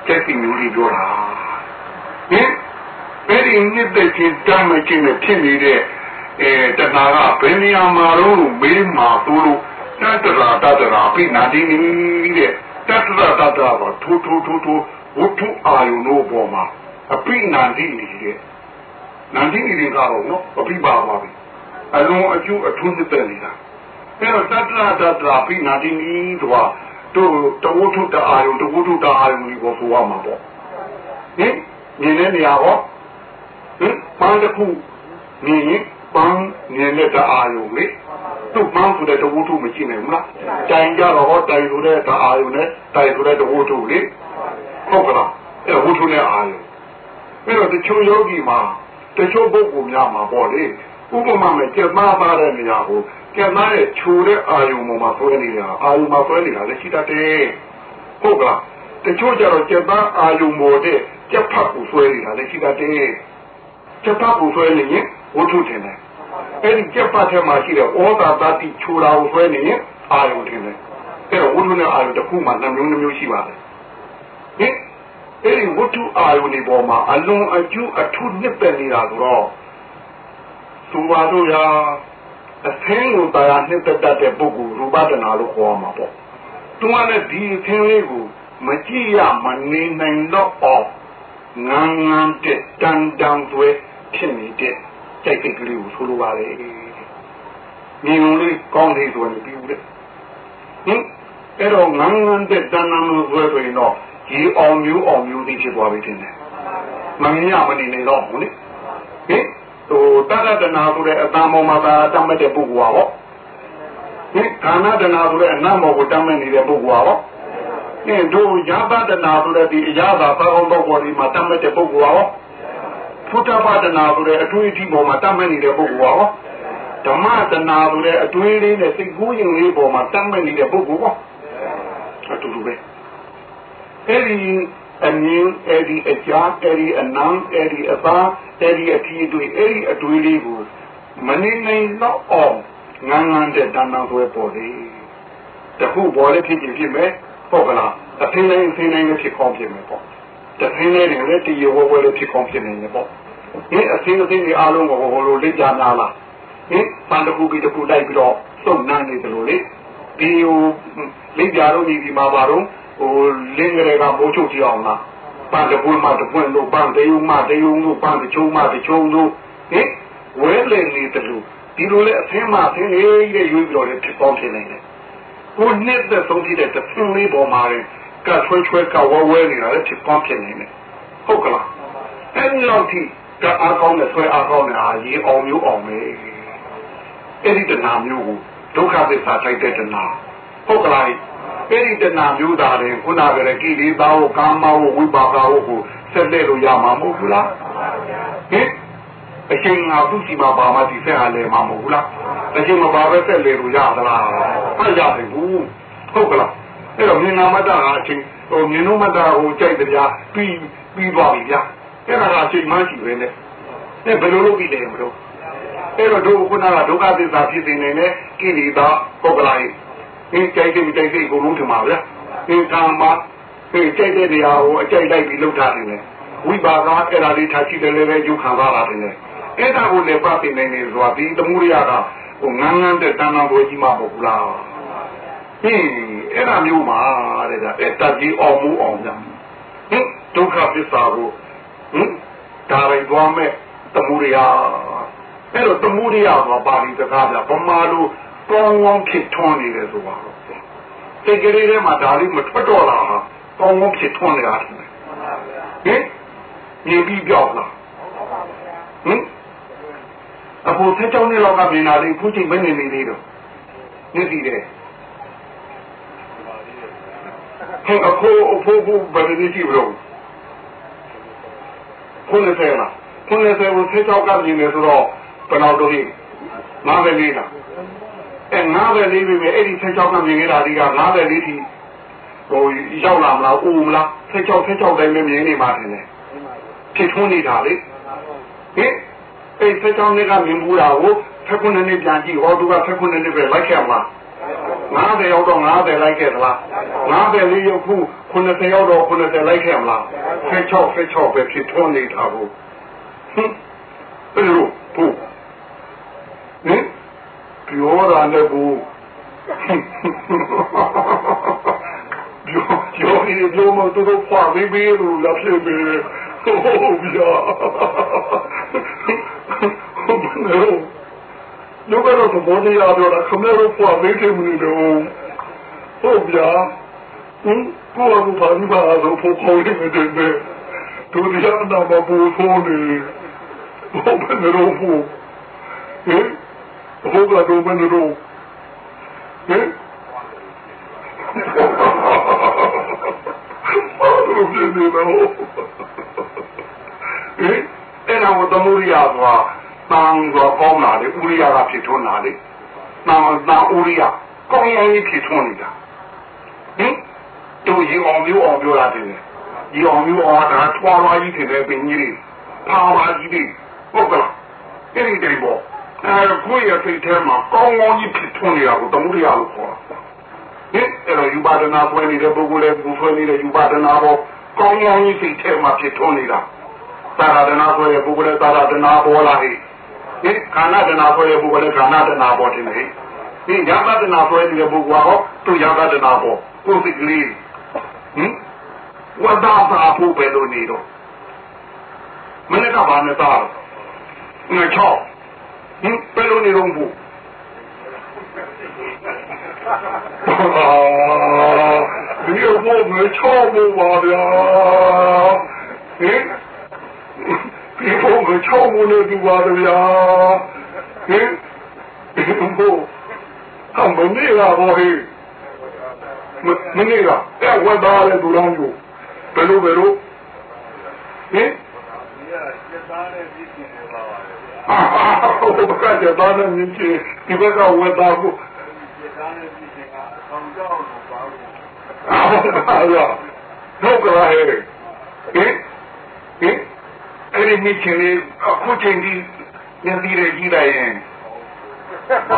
စိတ်စီမျိုးကြီးပြောတာဟင်အဲ့ဒီနှစ်သက်ချင်းတမ်းမချင်းနဲ့ဖြစ်နေတဲ့အဲတဏှာကဘယ်နေရာမှာတော့မေးမှာသို့လို့တတရာတတရာပြနာတိနေတဲ့တတရာတတရာကထိုးထိုးထိုးထိုးဝတ္ထုအာယုံတို့ပေါ်မှာအပိနာတိနေတဲ့နန္ဒီနေကတော့နော်အပိပါပါပြီအလုံးအကျိုးအထူးနှစ်သက်နေတာအဲ့တော့တတရာတတရာပြနာတိနီးတော့တို့တဝတ္ထုတအာယုံတဝတ္ထုတအာယုံဒီပေါ်ဆိုရမှာပေါ့ဟင်မြင်တဲ့နေရာဟောဟင်ပန်းတစ်ခုမြင်ရင်ပန်းမြင်တဲ့တအာယုံလေသူ့ပန်းဆိုတဲ့တဝတ္ထုမရှိနိုင်ဘူးလားတိုင်ကြတော့ဟောတိုင်ဆိုတဲ့တအာယုံနဲ့တိုင်ဆိုတဲ့တဝတ္ထုလေဟုတ်ကလားအဲ့ဝတ္ထုနဲ့အာယုံအဲ့တော့တချို့ယောဂီမှာတချို့ပုဂ္ဂိုလ်များမှာပေါ့လေဥပမာမဲ့ကျက်သားပါတဲ့နေရာကိုကျက်သားရဲ့ခြူတဲ့အာယုံပေါ်မှာဆွဲနေတာအာယုံမှာဆွဲနေတာလည်းရှိတတ်တယ်ဟုတ်ကလားတချို့ကျတော့ကျက်သားအာယုံပေါ်တဲ့ကျက်ဖတ်ကိုဆွဲနေတာလည်းရှိတတ်တယ်ကျက်ဖတ်ကိုဆွဲနေရင်ဝတ္ထုထင်တယ်အဲ့ဒီကျက်ဖတ်ထဲမှာရှိတဲ့ဩသာတတိခြူတာကိုဆွဲနေရင်အာယုံထင်တယ်အဲ့တော့ဝတ္ထုနဲ့အာယုံတစ်ခုမှနှမျိုးနှမျိုးရှိပါတယ်ဟင်အဲ့ဒီဝတ္ထုအာယုန်ဒီပေါ်မှာအလွန်အကျူးအထုနှစ်သက်နေတာဆိုတော့သူပါတို့ရာအသင်းကိုတရားနှစ်သက်တတ်တဲ့ပုဂ္ဂိုလ်ရူပတနာလို့ခေါ်မှာပေါ့သူကလည်းဒီအသင်းလေးကိုမကြည့်ရမနေနိုင်တော့အောင်ငန်းငန်းတဲ့တန်တန်သွဲဖြစ်နေတဲ့စိတ်စိတ်ကလေးကိုဆိုလိုပါလေမြင်လို့ကောင်းတယ်ဆိုရင်ပြီးဦးတဲ့ဟင်အဲ့တော့ငန်းငန်းတဲ့တန်တန်သွဲဆိုရင်တော့ဒီအောင်မျိုးအောင်မျိုးသိဖြစ်သွားပြီတင်တယ်မမြင်ရမနေနိုင်တော့ဘူးလေဟင်ဟိုတတတနာဆိုတဲ့အတန်ပေါ်မှာသာတတ်မဲ့တဲ့ပုဂ္ဂိုလ်ပါဟောဟင်ကာဏတနာဆိုတဲ့အနတ်မောကိုတတ်မဲ့နေတဲ့ပုဂ္ဂိုလ်ပါဟောဟင်တို့ယာပတနာဆိုတဲ့ဒီအရာသာသောင်းတော့ပေါ်ဒီမှာတတ်မဲ့တဲ့ပုဂ္ဂိုလ်ပါဟောဖုတ္တပတနာဆိုတဲ့အထွေးအထိပေါ်မှာတတ်မဲ့နေတဲ့ပုဂ္ဂိုလ်ပါဟောဓမ္မတနာဆိုတဲ့အထွေးလေးနဲ့စိတ်ကူးရင်လေးပေါ်မှာတတ်မဲ့နေတဲ့ပုဂ္ဂိုလ်ပါအတူတူပဲအဲ့ဒီအမြင်အဲ့ဒီအကြားအဲ့ဒီအနံအဲ့ဒီအသာအဲ့ဒီအထီးတွေအဲ့ဒီအတွေးလေးကိုမနေနိုင်တော့အောင်ငန်းငန်းတဲ့တဏ္ဍာဆွဲပေါ်လေတခုပေါ်လေဖြစ်ဖြစ်ဖြစ်မယ်ဟုတ်ကလားအထင်းတိုင်းအထင်းတိုင်းလည်းဖြစ်ကောင်းဖြစ်မယ်ပေါ့တထင်းလေးတွေလည်းတည်ရဝဝလည်းဖြစ်ကောင်းဖြစ်နေတယ်ပေါ့ဒီအထင်းအထင်းတွေအားလုံးကိုဟိုလိုလိမ့်ကြများလားဟင်ပန်တခုပြီးတခုလိုက်ပြီးတော့စုံနှမ်းနေတယ်လို့လေဒီဟိုလိမ့်ကြတော့ဒီဒီမှာပါတော့ဟိုလင်းကြတဲ့ကမိုးချုပ်ကြည့်အောင်လားပန်းတပွင့်မှတပွင့်လို့ပန်းတယုံမှတယုံလို့ပန်းတချုံမှတချုံလို့ဟင်ဝဲလေနေတယ်လို့ဒီလိုလေအသင်းမှအသင်းလေးတဲ့ရွေးပြီးတော့လည်းဖြစ်ပေါင်းဖြစ်နေတယ်ကိုနှစ်သက်ဆုံးဖြစ်တဲ့သင်းလေးပေါ်မှာကဆွဲဆွဲကဝဲဝဲနေတာလည်းဖြစ်ပေါင်းဖြစ်နေတယ်ဟုတ်ကလားအဲ့ဒီလောက်ထိကအားကောင်းတဲ့ဆွဲအားကောင်းတဲ့အာရေအောင်မျိုးအောင်ပဲအဲ့ဒီတဏှာမျိုးကိုဒုက္ခသစ္စာထိုက်တဲ့တဏှာဟုတ်ကလားအဲ့ဒီတဏှာမျိုးသားတွေခုနကလည်းကိလေသာကိုကာမကိုဝိပါကကိုဆက်လက်လို့ရမှာမဟုတ်ဘူးလားဟင်အရှင်ငါသူစီမှာပါမှဒီဆက်ဟာလဲမှာမဟုတ်ဘူးလားအရှင်မပါပဲဆက်လေလို့ရသလားမရတယ်ဘူးဟုတ်ကလားအဲ့တော့မြင်နာမတ္တကအချင်းဟိုမြင်လို့မတ္တကိုကြိုက်တရားပြီးပြီးသွားပြီဗျာအဲ့ဒါကအချိန်မှရှိပဲနဲ့အဲ့ဘယ်လိုလုပ်ပြီးလဲမလို့အဲ့တော့တို့ခုနကဒုက္ခသစ္စာဖြစ်နေတယ်ကိလေသာဟုတ်ကလားအင်းကြိုက်တဲ့ကြိုက်တဲ့ကိုလုံးထင်ပါဗျာအင်းကာမအင်းကြိုက်တဲ့နေရာကိုအကြိုက်လိုက်ပြီးလှုပ်ထားတယ်ဝိပါကအဲ့ဒါလေးထားရှိတယ်လည်းပဲယူခံပါပါတယ်အဲ့ဒါကိုလည်းပတ်နေနေဆိုတာဒီသမှုရိယကဟိုငန်းငန်းတဲ့တဏ္ဍာကိုကြီးမှမဟုတ်ဘူးလားဟင်းအဲ့ဒါမျိုးမှာတဲ့ကအဲ့တကြီးအောင်မှုအောင်ကြဟင်ဒုက္ခသစ္စာကိုဟင်ဒါရိုက်သွားမဲ့သမှုရိယအဲ့တော့သမှုရိယကပါဠိစကားပြဗမာလိုကောင်းကောင်းဖြစ်ထွန်းနေတယ်ဆိုပါတော့စိတ်ကလေးထဲမှာဒါလေးမထွက်တော့လားကောင်းကောင်းဖြစ်ထွန်းနေတာဟင်မြင်ပြီးပြောက်လားဟင်အခုဆက်ကြောင်းနေတော့ကမြင်လာလေးခုချိန်ပဲနေနေသေးတော့နေစီတယ်ဟင်အခုအခုအခုဘယ်လိုကြည့်လို့ခုနေသေးလားခုနေသေးဘူးဆက်ကြောင်းကမြင်နေဆိုတော့ဘယ်တော့တော့ဟိငါပဲလေးလားအဲငါးပဲလေးပဲအဲ့ဒီဆက်ကြောက်ကမြင်နေတာဒီကငါးပဲလေးထိဟိုရောက်လာမလားအိုမလားဆက်ကြောက်ဆက်ကြောက်တိုင်းပဲမြင်နေမှာတယ်လေဖြစ်ထွန်းနေတာလေဟင်အဲ့ဆက်ကြောက်တွေကမြင်ဘူးတာကိုဖက်ခွန်းနဲ့ပြန်ကြည့်ဟောသူကဖက်ခွန်းနဲ့ပဲလိုက်ခဲ့မှာငါးဆယ်ရောက်တော့ငါးဆယ်လိုက်ခဲ့သလားငါးဆယ်လေးရောက်ခုခုနှစ်ဆယ်ရောက်တော့ခုနှစ်ဆယ်လိုက်ခဲ့မလားဆယ်ခြောက်ဆယ်ခြောက်ပဲဖြစ်ထွန်းနေတာကိုဟင်ဘယ်လိုဘူးဟင်ပြောတာလည်းဘူးပြောပြောနေပြောမတူတော့ဖွာပြီးပြီးလို့လာဖြစ်ပြီဟုတ်ဗျာလူကတော့ဘောနေရတော့ခမရဖွာပြီးတယ်မလို့ဟုတ်ဗျာဟင်ကိုယ်ကဘာလို့ပါတော့ဖို့ခေါ်နေတယ်ပဲသူရတာမဘူးဆိုနေဟုတ်ဘယ်လိုဖို့ဟင်ဟုတ်ကတော့ဘယ်လိုဟင်ဘာလို့ဖြစ်နေလဲဟင်အဲ့တော့သမုဒိယဆိုတာတန်ဆိုကောင်းလာတယ်ဥရိယကဖြစ်ထွန်းလာတယ်နာနာဥရိယကောင်းရင်ဖြစ်ထွန်းနေတာဟင်တို့ရေအောင်မျိုးအောင်ပြောရတယ်ရေအောင်မျိုးအောင်ဒါထွားလာကြီးတယ်ပင်ကြီးတွေပါပါကြီးတွေဟုတ်ကလားအဲ့ဒီတိုင်ပေါ့အဲကိုယ့်ရဲ့စိတ်ထဲမှာကောင်းကောင်းကြီးဖြစ်ထွန်းနေတာကိုသမုဒိယလို့ခေါ်တာဟင်အဲ့တော့ယူပါဒနာဆွဲနေတဲ့ပုဂ္ဂိုလ်လည်းဘူးဆွဲနေတဲ့ယူပါဒနာပေါ်ကောင်းကောင်းကြီးစိတ်ထဲမှာဖြစ်ထွန်းနေတာသာရဒနာဆွဲတဲ့ပုဂ္ဂိုလ်လည်းသာရဒနာပေါ်လာဟိဟင်ခန္ဓာဒနာဆွဲတဲ့ပုဂ္ဂိုလ်လည်းခန္ဓာဒနာပေါ်တယ်ဟိဒီယသဒနာဆွဲတဲ့ပုဂ္ဂိုလ်ဟောသူယသဒနာပေါ်ကိုယ်စိတ်ကလေးဟင်ဝဒတာဖို့ပဲလို့နေတော့မနေ့ကဘာနဲ့သားငါချောဟင်ဘယ်လိုနေတော့ဘူးဒီအဖို့မချောဘူးပါဗျာဟင်ဒီအဖို့မချောဘူးလို့ဒီပါဗျာဟင်ဒီအဖို့အမနေရပါဟဲ့မနေရအဲ့ဝတ်သားလေဒူလောင်းကိုဘယ်လိုဘယ်လိုဟင်ဟုတ်ကဲ့ကြတာနဲ့မြင်ချင်ဒီဘက်ကဝတ်သားကိုဟုတ်ကဲ့ဟဲ့ဟင်ဟင်အဲ့ဒီမြင်ချင်လေးအခုချိန်ဒီညနေရကြီးလိုက်ရင်အာ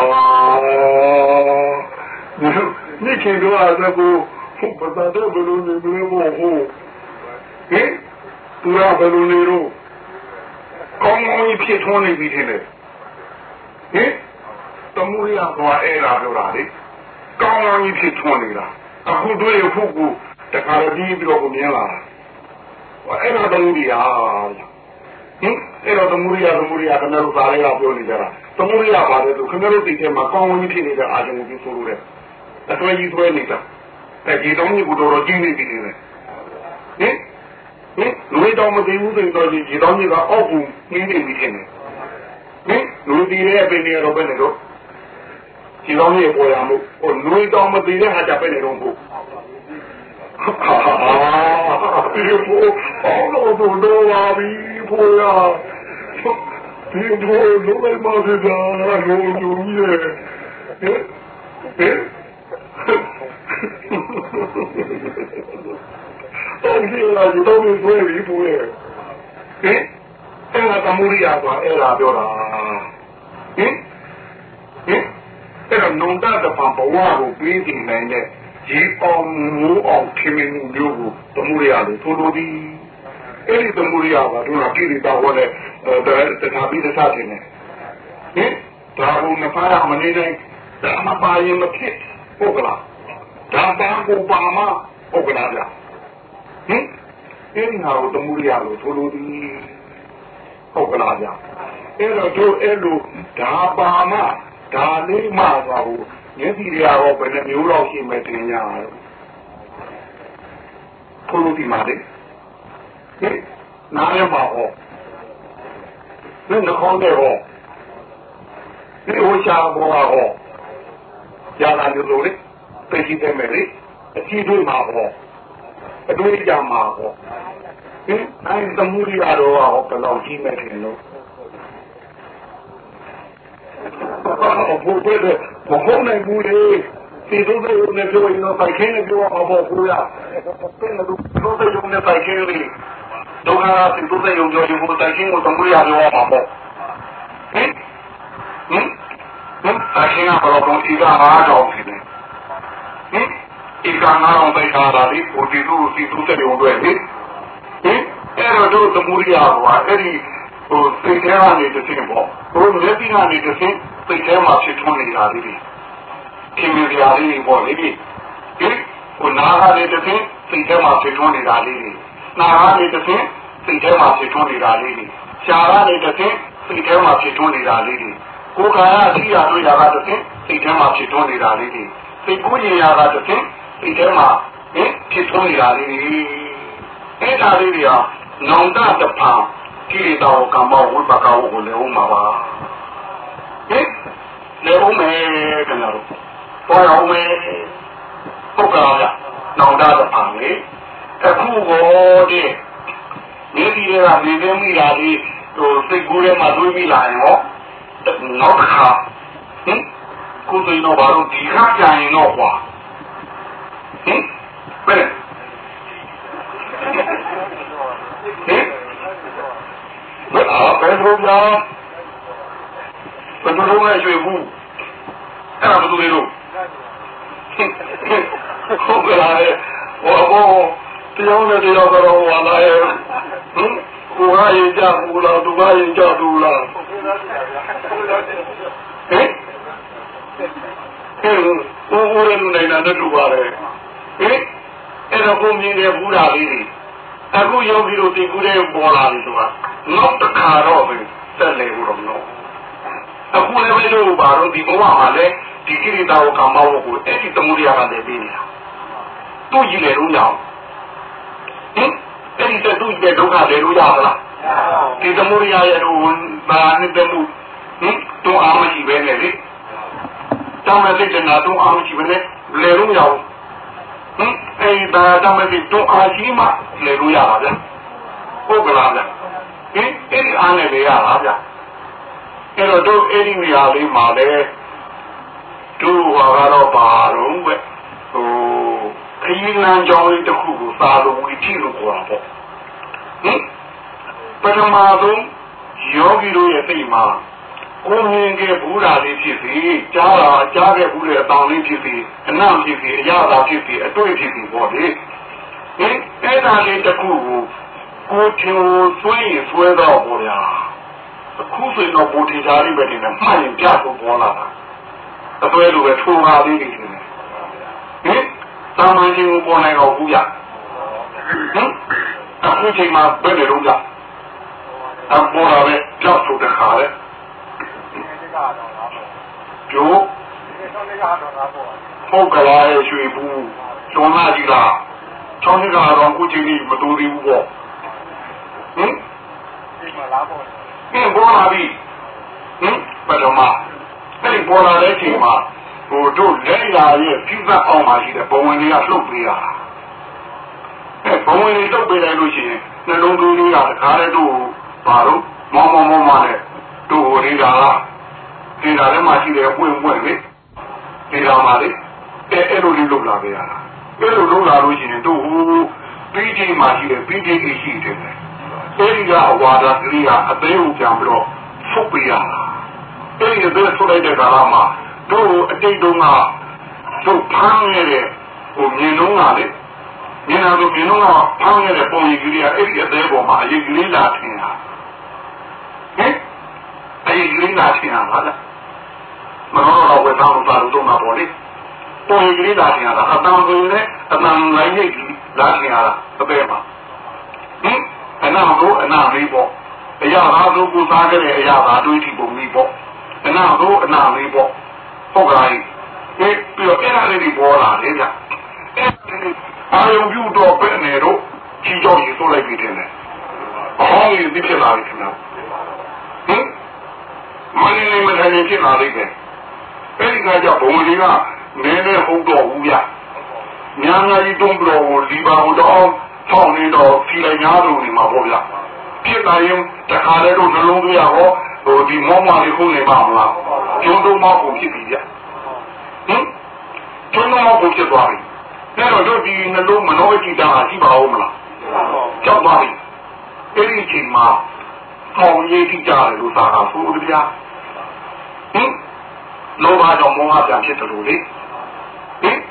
မြင်ချင်တော့အဲ့ဒါကိုပတာတော့ဘယ်လိုနေမလဲမို့ဟုတ်ဟင်သူကဘယ်လိုနေတော့ကောင်းကောင်းဖြစ်ထွန်းနေပြီထင်တယ်ဟင်သမုဒိယကွာအဲ့ဒါပြောတာလေကောင်းကောင်းဖြစ်ထွန်းနေတာအခုတွေ့ရဖို့ကိုတခါတည်းပြီးတော့ကိုမြင်လာတာအဲ့ဒါသမုဒိယဟင်အဲ့တော့သမုဒိယသမုဒိယကလည်းသာရရပြောနေကြတာသမုဒိယပါတယ်သူခင်ဗျားတို့သိတယ်မှာကောင်းကောင်းဖြစ်နေတဲ့အာရုံကိုဆိုလို့တဲ့အတွေ့အကြုံတွေနေတာအဲ့ဒီတော့ဒီကိုတော့ကျင်းနေပြီလေဟင်ဟင်လူတော်မသိဘူးဆိုတော့ဒီတော်ကြီးကအောက်ဘူးနင်းနေပြီထင်တယ်ဟင်လူဒီရဲ့ပဲနေတော့ပဲနေတော့ဒီတော်ကြီးပေါ်ရမှုဟိုလူတော်မသိတဲ့ဟာကြပဲနေတော့ဘူးအာဒီဘောအော်လို့တော့လာပြီဘောရဒီဘောလူမမစတာလူလူရဲ့ဟင်ဟင်အဲ့ဒီလာဒီတော့မျိုးတွေ့ပြီဘူးရဲ့ဟင်အဲ့ဒါသမုဒိယဆိုတာအဲ့ဒါပြောတာဟင်ဟင်အဲ့တော့နုံတာတပံဘဝကိုပြီးတည်နိုင်တဲ့ဒီအောင်မူအောင်ခင်မင်းမျိုးကိုသမုဒိယလို့ဆိုလိုသည်အဲ့ဒီသမုဒိယကတို့ကပြည်တော်ဟောတဲ့တခါပြီးတစ်စားတင်တယ်ဟင်ဒါဘုံနှစ်ပါးမနေနိုင်ဒါမှပါရင်မဖြစ်ဟုတ်ကလားဒါပါကိုပါမဟုတ်ကလားဗျာဟင်အဲ့ဒီဟာကိုသမုဒိယလို့ဆိုလိုသည်ဟုတ်ကလားဗျာအဲ့တော့တို့အဲ့လိုဒါပါမဒါလေးမှပါဘူးမျက်စိတွေရောဘယ်နှမျိုးလောက်ရှိမှတင်ကြတော့ထိုးလို့ဒီမှာလေဟင်နားရမှာဟောဒီနှခေါင်းတွေဟောဒီဝရှာဘောဟောကြာလာမျိုးလို့လေသိရှိတယ်မယ်လေအကြည့်တွေ့မှာဟောအတွေ့အကြုံမှာဟောဟင်အဲသမုဒိယတော့ဟောဘယ်လောက်ရှိမှတင်လို့ဘုရားဘုရားနဲ့ဘူးလေဒီလိုမျိုးနဲ့ပြောရင်တော့ပိုက်ခင်းနဲ့ပြောအောင်ပေါ့ဘုရားတဲ့လူတို့တွေရုံနဲ့ပိုက်ခင်းလေးဒုက္ခစီတို့တွေရုံကြောင့်ဘုရားတိုင်းကိုသမုဒိယပြောအောင်ပေါ့ဟင်ဟင်ဟင်အရှင်ကဘယ်လိုပုံစီကအားတော်ဖြစ်နေဟင်ဒီကံအောင်ပိုက်ထားတာလေဟိုဒီသူဒီသူတဲ့ရုံတွေလေဟင်အဲ့တော့တို့သမုဒိယကွာအဲ့ဒီဟိုစိတ်ထဲကနေတစ်ဆင့်ပေါ့ဟိုမျက်စိကနေတစ်ဆင့်စိတ်ထဲမှာဖြစ်ထွန်းနေတာလေးတွေခင်ဗျာလေးတွေပေါ့လေဒီဟိုနားကနေတစ်ဆင့်စိတ်ထဲမှာဖြစ်ထွန်းနေတာလေးတွေနားကနေတစ်ဆင့်စိတ်ထဲမှာဖြစ်ထွန်းနေတာလေးတွေရှားကနေတစ်ဆင့်စိတ်ထဲမှာဖြစ်ထွန်းနေတာလေးတွေကိုယ်ခန္ဓာအရှိရာတို့ရာကတစ်ဆင့်စိတ်ထဲမှာဖြစ်ထွန်းနေတာလေးတွေစိတ်ကိုယ်ရာကတစ်ဆင့်စိတ်ထဲမှာဟင်ဖြစ်ထွန်းနေတာလေးတွေအဲ့ဒါလေးတွေဟာနောင်တတဖန်ကိလေသာကိုကမ္မဝိပကဝကိုလည်းဦးမှာပါဟင်လည်းဦးမယ်ခင်ဗျားတို့ပေါ်အောင်မယ်ဟုတ်ကဲ့ဗျနောင်တတဖန်လေအခုကိုတဲ့နေဒီကနေနေမိတာလေးဟိုစိတ်ကူးထဲမှာတွေးမိလာရင်ဟောနောက်တစ်ခါဟင်ကိုယ်စိတ်တော့ဘာလို့ဒီခါကြရင်တော့ကွာဟင်ဘယ်ဟင်ဘယ်အားဘယ်လိုလဲဘယ်လိုလဲရွှေဘူးအဲ့ဒါဘယ်လိုလဲလို့ဟုတ်ကဲ့ဟောဘောတရားနဲ့တရားကတော့ဝါလာရဲ့ဟင်ကိုယ်ကရင်ကြဘူးလားသူကရင်ကြဘူးလားဟင်ဟင်ကိုယ်ကိုယ်နဲ့နိုင်တာတူပါလေဟင်အဲ့တော့ကိုမြင်တယ်ဘူးလားလေးတွေအခုယောဂီတို့ဒီကူးတဲ့ပေါ်လာတယ်ဆိုတာနောက်တစ်ခါတော့ပဲတက်လေဘူးတော့မလို့အခုလည်းပဲလို့ပါတော့ဒီဘဝမှာလည်းဒီကိရိတာကိုကမ္မဝကိုအဲ့ဒီသမုဒိယကလည်းပြီးနေတာသူ့ကြည့်လေလို့ရအောင်ဟင်အဲ့ဒီတူတဲ့ဒုက္ခလေလို့ရပါလားဒီသမုဒိယရဲ့ဟိုဘာနဲ့တမှုဟင်တော့အာမရှိပဲနဲ့လေတောင်းတဲ့စိတ်နာတော့အာမရှိပဲနဲ့လေလို့ရအောင်ဟင်အဲ့ဒါတော့မသိတော့အာရှိမှလေလို့ရပါဗျဟုတ်ကလားဗျဟင်အဲ့ဒီအားနဲ့လေရပါဗျအဲ့တော့တို့အဲ့ဒီနေရာလေးမှာလေတို့ဟာကတော့ပါတော့ပဲဟိုခရီးလမ်းကြောင်းလေးတစ်ခုကိုသာလို့ဝီထီလို့ခေါ်တာပေါ့ဟင်ပထမဆုံးယောဂီတို့ရဲ့စိတ်မှာကိုယ်မြင်ခဲ့ဘူးတာလေးဖြစ်စီကြားတာကြားခဲ့ဘူးတဲ့အတောင်လေးဖြစ်စီအနံ့ဖြစ်စီအရသာဖြစ်စီအတွေ့ဖြစ်စီပေါ့လေဟင်အဲ့ဒါလေးတစ်ခုကိုကိုယ်ထင်ဆွေးရင်ဆွဲတော့ပေါ့ဗျာအခုဆိုရင်တော့ဘူတီသားလေးပဲတင်တယ်မှန်ရင်ပြဖို့ပေါ်လာတာအသွဲလိုပဲထိုးပါလေးတွေနေတယ်ဟင်သာမန်ချင်းကိုပေါ်နိုင်တော့ဘူးဗျဟင်အခုချိန်မှာဘယ်လိုလုပ်ကြအပေါ်လာပဲကြောက်ထုတ်တဲ့ခါလေကျိုးဟုတ်ကလားရွှေဘူးကျောင်းလာကြီးလားချောင်းကြီးကတော့အခုချိန်ကြီးမတူသေးဘူးပေါ့ဟင်ဒီမှာလားပေါ့ဟင်ပေါ်လာပြီဟင်ဘယ်တော့မှအဲ့ဒီပေါ်လာတဲ့ချိန်မှာဟိုတို့လက်ရာရဲ့ပြည့်စက်အောင်မှရှိတဲ့ဘဝင်တွေကလှုပ်ပေးရတာအဲဘဝင်တွေလှုပ်ပေးလိုက်လို့ရှိရင်နှလုံးသွင်းလေးကတခါတည်းတို့ဘာလို့မောင်းမောင်းမောင်းမနဲ့တို့ဟိုနေတာလားဒီနာထဲမှာရှိတဲ့ပွင့်ပွင့်လေဒီနာမှာလေအဲအဲ့လိုလေးလှုပ်လာပေးရတာအဲ့လိုလှုပ်လာလို့ရှိရင်တို့ဟိုပြီးချိန်မှာရှိတဲ့ပြီးချိန်ကြီးရှိတယ်အဲဒီကအဝါဒကလေးကအသေးကိုပြန်ပြီးတော့ဖုတ်ပေးရတာအဲဒီအသေးထုတ်လိုက်တဲ့ကာလမှာတို့အတိတ်တုန်းကတို့ဖမ်းရတဲ့ဟိုမြင်တော့ကလေမြင်လာလို့မြင်တော့ဖမ်းရတဲ့ပုံရိပ်ကလေးကအဲ့ဒီအသေးပေါ်မှာအရေးကလေးလာထင်တာဟင်အရေးကလေးလာထင်တာပါလားမတော်တော့ဝေသားလို့ပါလို့တော့မှာပေါ့လေပုံရိပ်ကလေးလာထင်တာအတန်ကိုလည်းအတန်လိုက်ရိပ်လာထင်တာအသေးမှာဟင်အနာကိုအနာလေးပေါ့အရာသားတို့ကိုစားခဲ့တဲ့အရာသားတွေးထီပုံလေးပေါ့အနာကိုအနာလေးပေါ့ဟုတ်ကဲ့ဒီပြီးတော့အဲ့ဒါလေးတွေပေါ်လာတယ်ဗျအဲ့အာယုံပြုတော့ပဲနေတော့ချီကြောက်ရီဆိုလိုက်ပြီးတယ်အဟောင်းကြီးသိဖြစ်လာပြီခင်ဗျဟင်မင်းလေးမထိုင်ဖြစ်လာလိမ့်မယ်အဲ့ဒီကကြောင့်ဘုံလေးကနည်းနည်းဟုတ်တော့ဘူးဗျညာညာကြီးတုံးပြီးတော့ဒီပါဟုတ်တော့ဆောင်းနေတော့ဖြီလိုက်များလို့နေမှာပေါ့ဗျဖြစ်လာရင်တခါတည်းတော့နှလုံးသွင်းရဟောဟိုဒီမောမလေးခုနေပါမလားကျုံတော့မောကိုဖြစ်ပြီဗျဟင်ကျုံတော့မောကိုဖြစ်သွားပြီအဲ့တော့တို့ဒီနှလုံးမနောဝိတာရှိပါဦးမလားကြောက်ပါပြီအဲ့ဒီအချိန်မှာပေါင်ရည်ကြည့်ကြတယ်လို့သာတာဆိုကြဗျာဟင်လောဘကြောင့်မောဟပြန်ဖြစ်တယ်လို့လေဟင်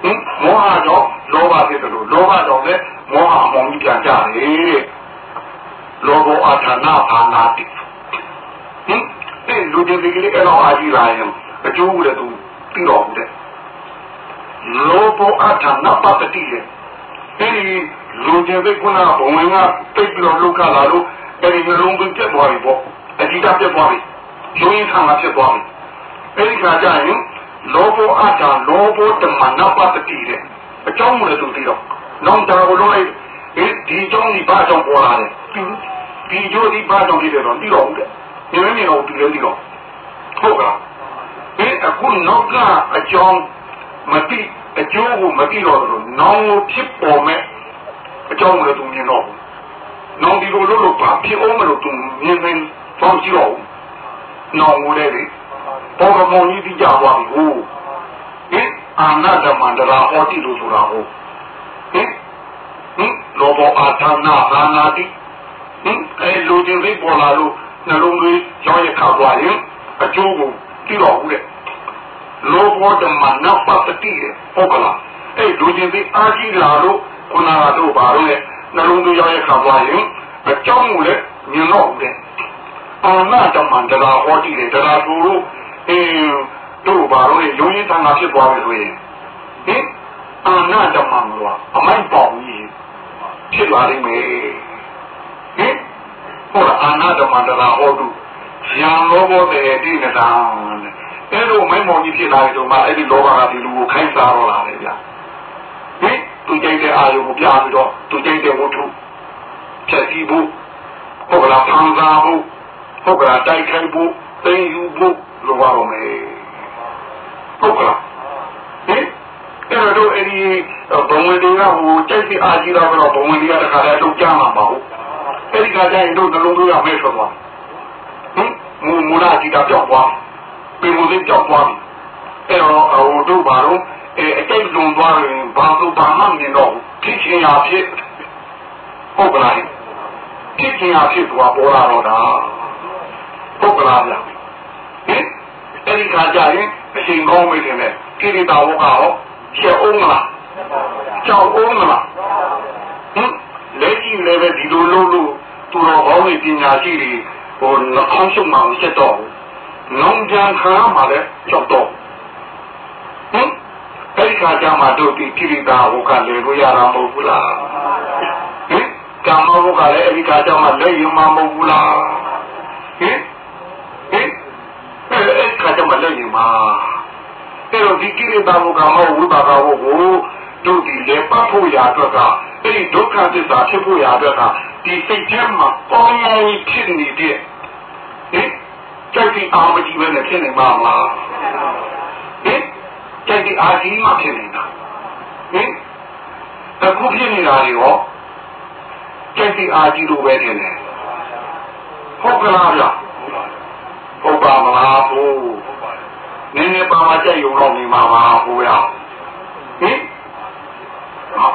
ဟင်မောဟကြောင့်လောဘဖြစ်တယ်လို့လောဘကြောင့်လည်းမောဟအမောင်ကြီးပြန်ကြတယ်လောဘောအထာနာဘာနာတိဟင်အဲ့လူတွေဒီကလေးကတော့အာကြီးလာရင်အကျိုးလည်းသူပြီးတော့တယ်လောဘောအထာနာပတတိလေအဲ့ဒီလူတွေကခုနဘဝင်ကတိတ်ပြီးတော့လုခလာလို့အဲ့ဒီမျိုးလုံးပြတ်သွားပြီပေါ့အတိတ်ပြတ်သွားပြီကျိုးရင်းခံမှာဖြစ်သွားပြီအဲ့ဒီခါကျရင်လောဘောအထာလောဘောတမနာပတတိလေအကြောင်းလည်းသူပြီးတော့လောင်တာကိုလုံးလိုက်ဒီကြောင့်ဒီဘာကြောင့်ပေါ်လာတယ်ဒီကျိုးဒီဘာကြောင့်ဖြစ်တယ်တော့ပြီးတော့ဦးတယ်မြင်မြင်တော့ပြီးလို့ပြီးတော့ဟုတ်ကလားဒီအခုနောက်ကအကြောင်းမတိအကျိုးကိုမတိတော့လို့နောင်ကိုဖြစ်ပေါ်မဲ့အကြောင်းလည်းသူမြင်တော့နောင်ဒီလိုလို့လို့ပါဖြစ်အောင်မလို့သူမြင်နေပေါင်းကြည့်တော့နောင်ကိုလည်းလေဘောကမောင်ကြီးတိကြသွားပြီဟိုဟင်အာနာဓမ္မန္တရာဟောတိလို့ဆိုတာဟုတ်ဟင်ဟင်လောဘောအာသနာဘာနာတိဟင်အဲလူချင်းသိပေါ်လာလို့နှလုံးသွေးကြောင်းရခါသွားရင်အကျိုးကိုသိတော့ဘူးတဲ့လောဘောဓမ္မနပတတိတဲ့ဟုတ်ကလားအဲလူချင်းသိအာရှိလာလို့ခုနကတော့ဘာလို့လဲနှလုံးသွေးကြောင်းရခါသွားရင်အကြောင်းကိုလည်းမြင်တော့ဘူးတဲ့အာနာဓမ္မန္တရာဟောတိတဲ့တရားသူတို့အင်းတို့ဘာလို့လဲယုံရင်တန်ခါဖြစ်သွားပြီဆိုရင်ဟင်အာနာဓမ္မန်ကအမိုက်ပေါင်းကြီးဖြစ်လာလိမ့်မယ်ဟင်ဟောအာနာဓမ္မန္တရာဟောတုရံလောဘောတဲ့ဒီနတာအဲ့လိုမိုက်မောင်ကြီးဖြစ်လာတဲ့တော့မှအဲ့ဒီလောဘကဒီလူကိုခိုင်းစားတော့လာတယ်ဗျဟင်သူကြိုက်တဲ့အာယုကိုပြပြီးတော့သူကြိုက်တဲ့ဝတ္ထုဖြည့်ဆည်းဖို့ဟုတ်ကလားဖန်စားဖို့ဟုတ်ကလားတိုက်ခိုက်ဖို့သိယူဖို့လိုပါတော့မယ်ဟုတ်ကလားဟင်အဲ့တော့အဲ့ဒီဘုံဝင်တွေကဟိုကြိုက်တဲ့အာကြီးတော့ဘုံဝင်တွေကတခါတည်းတော့ကြားမှာပါဟုတ်အဲ့ဒီကကြရင်တို့နှလုံးသွေးကမဲထွက်သွားဟင်မူမူလာကြီးတော့ကြောက်သွားပြင်မှုသိကြောက်သွားပြီအဲ့တော့ဟိုတို့ဘာလို့အဲအတိတ်လွန်သွားရင်ဘာလို့ဘာမှမမြင်တော့ဖြစ်ချင်ရဖြစ်ဟုတ်ကလားဖြစ်ချင်ရဖြစ်သွားပေါ်လာတော့တာဟုတ်ကလားဗျဟင်အဲ့ဒီခါကျရင်အချိန်ကောင်းမိတယ်နဲ့ကိရိတာဝကဟောချက်အောင်မလားကြောက်အောင်မလားဟင်လက်ကြီးလည်းပဲဒီလိုလို့လို့သူတော်ကောင်းတွေပညာရှိတွေဟိုနှောင်းရှုံမှအောင်ချက်တော့နောင်ကြံခါမှလည်းကြောက်တော့ဟင်အဲ့ဒီခါကျမှတို့ဒီကိရိတာဝကလည်းလို့ရတာမဟုတ်ဘူးလားဟင်ကာမဝကလည်းအဲ့ဒီခါကျမှလည်းယူမှာမဟုတ်ဘူးလားဟင်ဟင်အဲ့ဒီခါကျမှလည်းယူမှာအဲ့တော့ဒီကိရိတာဝကမဟုတ်ဝိပါကဝကိုတို့ဒီလေပတ်ဖို့ရာအတွက်ကအဲ့ဒီဒုက္ခသစ္စာဖြစ်ဖို့ရာအတွက်ကဒီစိတ်ထဲမှာပေါင်းရင်ဖြစ်နေတဲ့ဟင်ကြိုက်တဲ့အာမကြီးပဲနဲ့ဖြစ်နေမှာမလားဟင်ကြိုက်တဲ့အာကြီးမှဖြစ်နေတာဟင်အခုဖြစ်နေတာတွေရောကြိုက်တဲ့အာကြီးလိုပဲထင်တယ်ဟုတ်ကလားဗျဟုတ်ပါမလားဘို့နည်းနည်းပါမကြိုက်ရုံတော့နေမှာပါဘို့ရဟင်အာ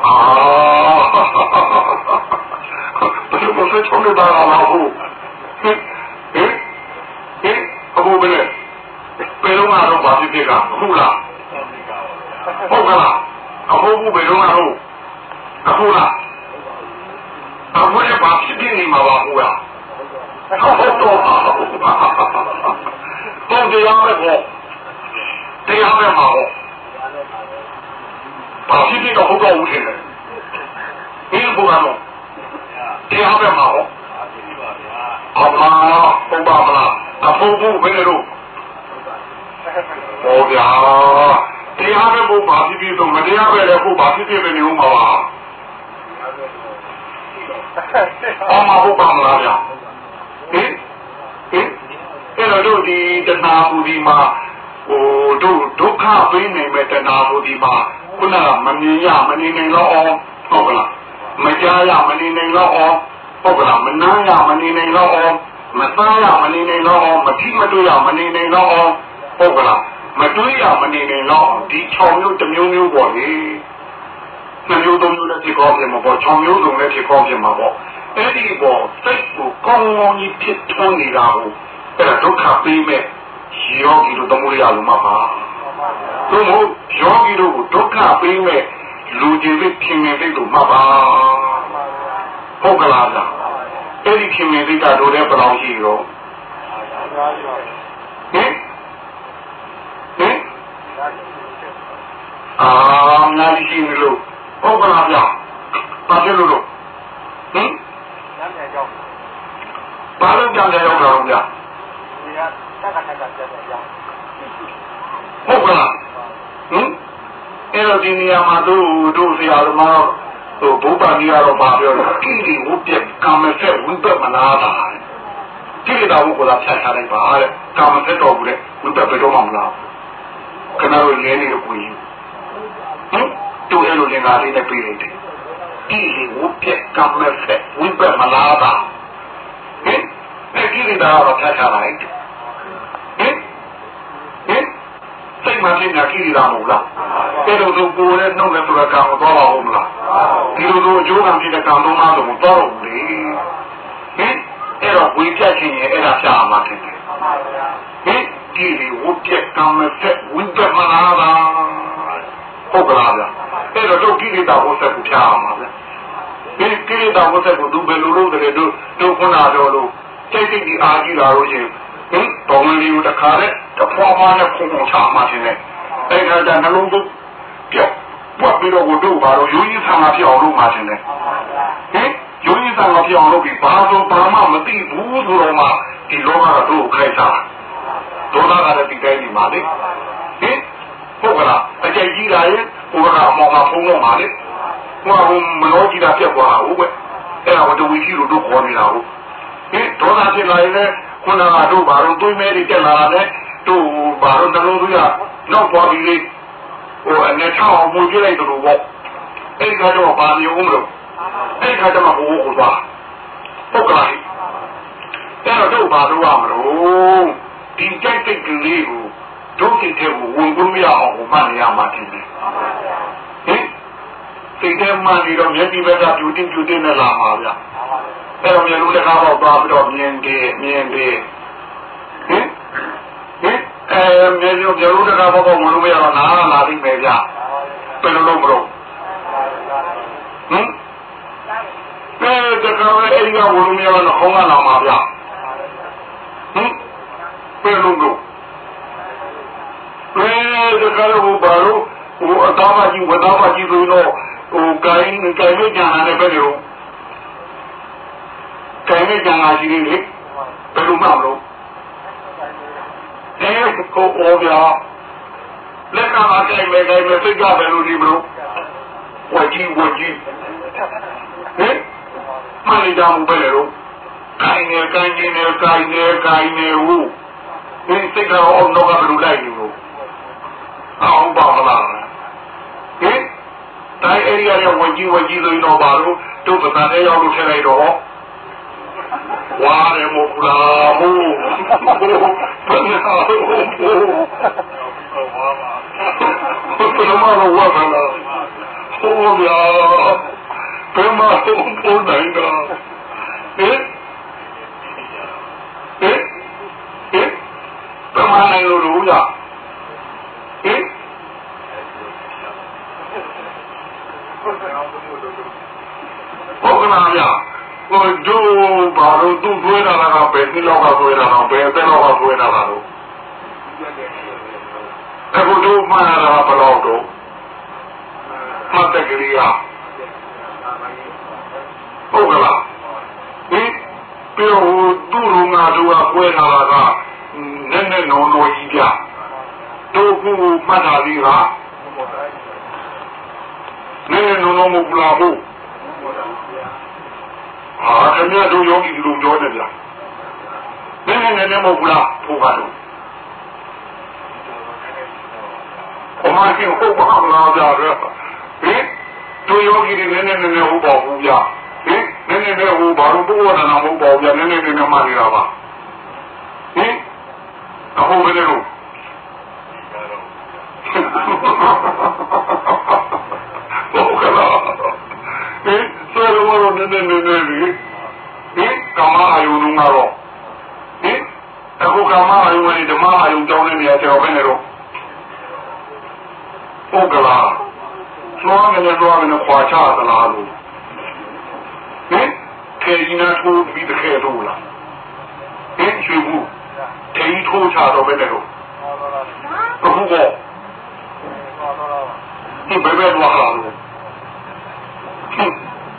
ဘယ်လိုမှဆက်ချုံးနေတာလားဘို့ဟင်ဟင်ဟင်အခုဘယ်လဲဘယ်တော့မှတော့ဘာဖြစ်ဖြစ်ကဟုတ်လားဟုတ်ကလားအခုဘယ်တော့မှတော့အခုလားအခုလည်းဘာဖြစ်ဖြစ်နေမှာပါဘို့ရဟုတ်တော့ဟုတ်တရားပဲပေါ့တရားပဲမှာပေါ့ဘာဖြစ်ဖြစ်တော့ဟုတ်တော့ဦးထင်တယ်ဒီဘုရားတော့တရားပဲမှာပေါ့အမဟုတ်ပါမလားအဖို့ဖို့ဘယ်လိုဟောဗျာတရားပဲဘုဘာဖြစ်ဖြစ်တော့မတရားပဲလေဘုဘာဖြစ်ဖြစ်ပဲနေဦးမှာပါအမဟုတ်ပါမလားဗျာဟင်ဟင်အဲ့တော့ဒီတဏှာဟူဒီမှာဟိုတို့ဒုက္ခပေးနိုင်မဲ့တဏှာဟူဒီမှာခုနကမမြင်ရမနေနိုင်တော့အောင်ဟုတ်ကလားမကြားရမနေနိုင်တော့အောင်ဟုတ်ကလားမနားရမနေနိုင်တော့အောင်မသားရမနေနိုင်တော့အောင်မထိမတွေ့ရမနေနိုင်တော့အောင်ဟုတ်ကလားမတွေးရမနေနိုင်တော့ဒီ၆မျိုးတစ်မျိုးမျိုးပေါ့လေနှမျိုးသုံးမျိုးနဲ့ဖြစ်ကောင်းဖြစ်မှာပေါ့၆မျိုးစုံနဲ့ဖြစ်ကောင်းဖြစ်မှာပေါ့အဲ့ဒီပေါ်စိတ်ကိုကောင်းကောင်းကြီးဖြစ်ထွန်းနေတာကိုအဲ့ဒါဒုက္ခပေးမဲ့ယောဂီတို့သမုဒယလိုမှာပါတို့မို့ယောဂီတို့ကိုဒုက္ခပေးမဲ့လူကြီးသိခင်မင်းသိတို့မှတ်ပါဟုတ်ကလားဗျအဲ့ဒီခင်မင်းသိကတို့လည်းဘယ်လောက်ရှိရောဟင်ဟင်အာငါရှိနေလို့ဟုတ်ကလားဗျဘာဖြစ်လို့လို့ဟင်ဘာလို့ကြံကြရောက်တာလဲဗျဟုတ်ကလားဟင်အဲ့တော့ဒီနေရာမှာတို့တို့ဆရာသမားတို့ဘုရားကြီးကတော့ပါပြောတယ်ကိလေဝုပြက်ကာမဆက်ဝိပဿနာတာကိလေသာဘုကလာဖြတ်ထားလိုက်ပါတဲ့ကာမဆက်တော်ဘူးတဲ့ဝိပဿဘယ်တော့မှမလားခဏတော့လဲနေလို့ကိုကြီးဟင်တို့အဲ့လိုလင်္ကာလေးနဲ့ပြေးလိုက်တယ်ကိလေဝုပြက်ကာမဆက်ဝိပဿနာတာဟင်အဲ့ကိလေသာတော့ဖြတ်ထားလိုက်ဟင်ဟင်စိတ်မှလည်းညာကိလေသာမဟုတ်လားအဲ့လိုဆိုကိုယ်နဲ့နှုတ်နဲ့ဆိုတာကံတော့ပါဦးမလားဒီလိုလိုအကျိုးကံဖြစ်တဲ့ကံတော့မှတော့မတော်ဘူးလေဟင်အဲ့တော့ဝိပြတ်ခြင်းရဲ့အဲ့ဒါရှားမှာတယ်ဟင်ဒီလေဝိပြတ်ကံမဲ့ဝိပဿနာတာဟုတ်ကလားဗျအဲ့တော့တို့ကိလေသာဝတ်ဆက်ကိုဖြားအောင်ပါဗျဒီကိလေသာဝတ်ဆက်ကိုသူဘယ်လိုလုပ်တယ်တို့တို့ခုနတော်လို့စိတ်စိတ်ဒီအာကြီးလာလို့ရှင်ဟင်တော်မလေးကိုတခါနဲ့တဖွာဖွာနဲ့ခုံခုံချမှရှင်နဲ့အဲ့ဒါကြနှလုံးသွင်းပြောက်ပွက်ပြီးတော့ကိုတို့ဘာလို့ရိုးရင်းဆံမှာဖြစ်အောင်လုပ်မှရှင်နဲ့ဟင်ရိုးရင်းဆံမှာဖြစ်အောင်လုပ်ပြီးဘာလို့ဘာမှမသိဘူးဆိုတော့မှဒီလောကတို့ခိုက်တာဒေါသကလည်းဒီတိုင်းဒီမှာလေဟင်ဟုတ်ကလားအကြိုက်ကြီးတာရဲ့ဟိုကအမောင်ကဖုံးတော့မှာလေဟိုကမလို့ကြီးတာပြက်သွားတာဟုတ်ပဲအဲ့ဒါဝတ္တဝီရှိလို့တို့ခေါ်နေတာဟုတ်ဟင်ဒေါသဖြစ်လာရင်လည်းခုနကတို့ဘာလို့တွေးမဲတွေတက်လာတယ်တို့ဘာလို့နှလုံးသွင်းရနောက်ပေါ်ပြီးလေဟိုအနေချောင်းအောင်မွေးပြလိုက်တယ်လို့ပေါ့အဲ့ဒီကတော့ဘာမျိုးမလို့အဲ့ဒီကတော့ဟိုဟိုသွားဟုတ်ကလားအဲ့တော့တို့ဘာလို့ရမလို့ဒီကြိုက်တဲ့ကလေးကိုတို့စိတ်ထဲကိုဝင်ကုန်မရအောင်မှတ်ရမှာတင်တယ်ဟင်စိတ်ထဲမှန်ပြီးတော့မျက်စိဘက်ကပြူတင်ပြူတင်နဲ့လာမှာဗျအဲ့တော့မျိုးတစ်ခါတော့သွားပြီးတော့မြင်တယ်မြင်တယ်ဟင်ဟင်အဲမျိုးမျိုးတစ်ခါတော့မလို့မရတော့နားလာသိမယ်ဗျဘယ်လိုလုပ်မလို့ဟင်အဲတခါလေအဲ့ဒီကဝင်လို့မရတော့ခေါင်းကလာမှာဗျဟင်ဘယ်လိုလုပ်အဲတခါလို့ဘာလို့ဟိုအသားမကြီးဝသားမကြီးဆိုတော့ဟိုကိုင်းကိုင်းလေးကြံလာတဲ့ဘက်လိုကိုင်းလေးကြံလာရှိနေလေဘယ်လိုမှမလို့အဲကိုအော်ပြလက်ကမှာကြိုင်မယ်ကြိုင်မယ်စိတ်ကဘယ်လိုဒီမလို့ဝကြီးဝကြီးဟင်မလေးကြောင်ပဲလို့ကိုင်းနေကိုင်းနေကိုင်းနေကိုင်းနေဟုတ်ဒီစိတ်ကတော့တော့ဘယ်လိုလိုက်နေလို့အောင်ပါမလားဟင်တိုင်းဧရိယာရဲ့ဝကြီးဝကြီးဆိုရင်တော့ဘာလို့တို့ပသနဲ့ရောက်လို့ထည့်လိုက်တော့ဝါရမို့လားမို့ဘယ်နာဟုတ်ဘယ်မှာတော့ဝါကလာဟိုဗျာဘယ်မှာတော့ပေါ်နိုင်တာဟင်ဟင်ဟင်ဘယ်မှာနိုင်လို့လို့ရဟင်ဟုတ်ကလားဗျာဟိုဒူဘာလို့သူ့သွေးတာကဘယ်နှစ်လောက်ကသွေးတာတော့ဘယ်တဲ့လောက်ကသွေးတာတော့အခုတို့မှန်တာဘယ်လောက်တော့မှတ်တဲ့ကလေးကဟုတ်ကလားဟင်ပြောသူ့လူငါတို့ကပွဲလာတာကနည်းနည်းလုံးလုံးကြီးပြတို့ခုမှတ်တာလေးကနည်းနည်းလုံးလုံးမပူလာဘူးအာခင်ဗျားတို့ယောဂီလူပြောတယ်ဗျာနည်းနည်းနည်းနည်းမပူလာဖို့ပါတော့ဘုရားရှင်ဟုတ်ပါမလားဗျာဟင်တို့ယောဂီတွေနည်းနည်းနည်းနည်းဟုတ်ပါဘူးဗျာဟင်နည်းနည်းနည်းဟိုဘာလို့ဘုရားနာမဟုတ်ပါဘူးဗျာနည်းနည်းနည်းနည်းမှနေတာပါဟင်အခုဘယ်လိုဟုတ်ကလားဟင်ဆိုတော့နည်းနည်းနည်းနည်းဟင်ကမ္မအယုံလုံးကတော့ဟင်အခုကမ္မအယုံနဲ့ဓမ္မအယုံကြောင်းနေနေရတော့ဘယ်နဲ့တော့ဟဟုတ်ကလားလွှမ်းနေလွှမ်းနေခွာချသလားလို့ဟင်ခေကြီးနဲ့ထိုးပြီးတခဲတော့လားဟင်ချွေဘူးခေကြီးထိုးချတော့ပဲတဲ့တော့အခုကဒီဘယ်ဘက်သွားလာလို့ဟင်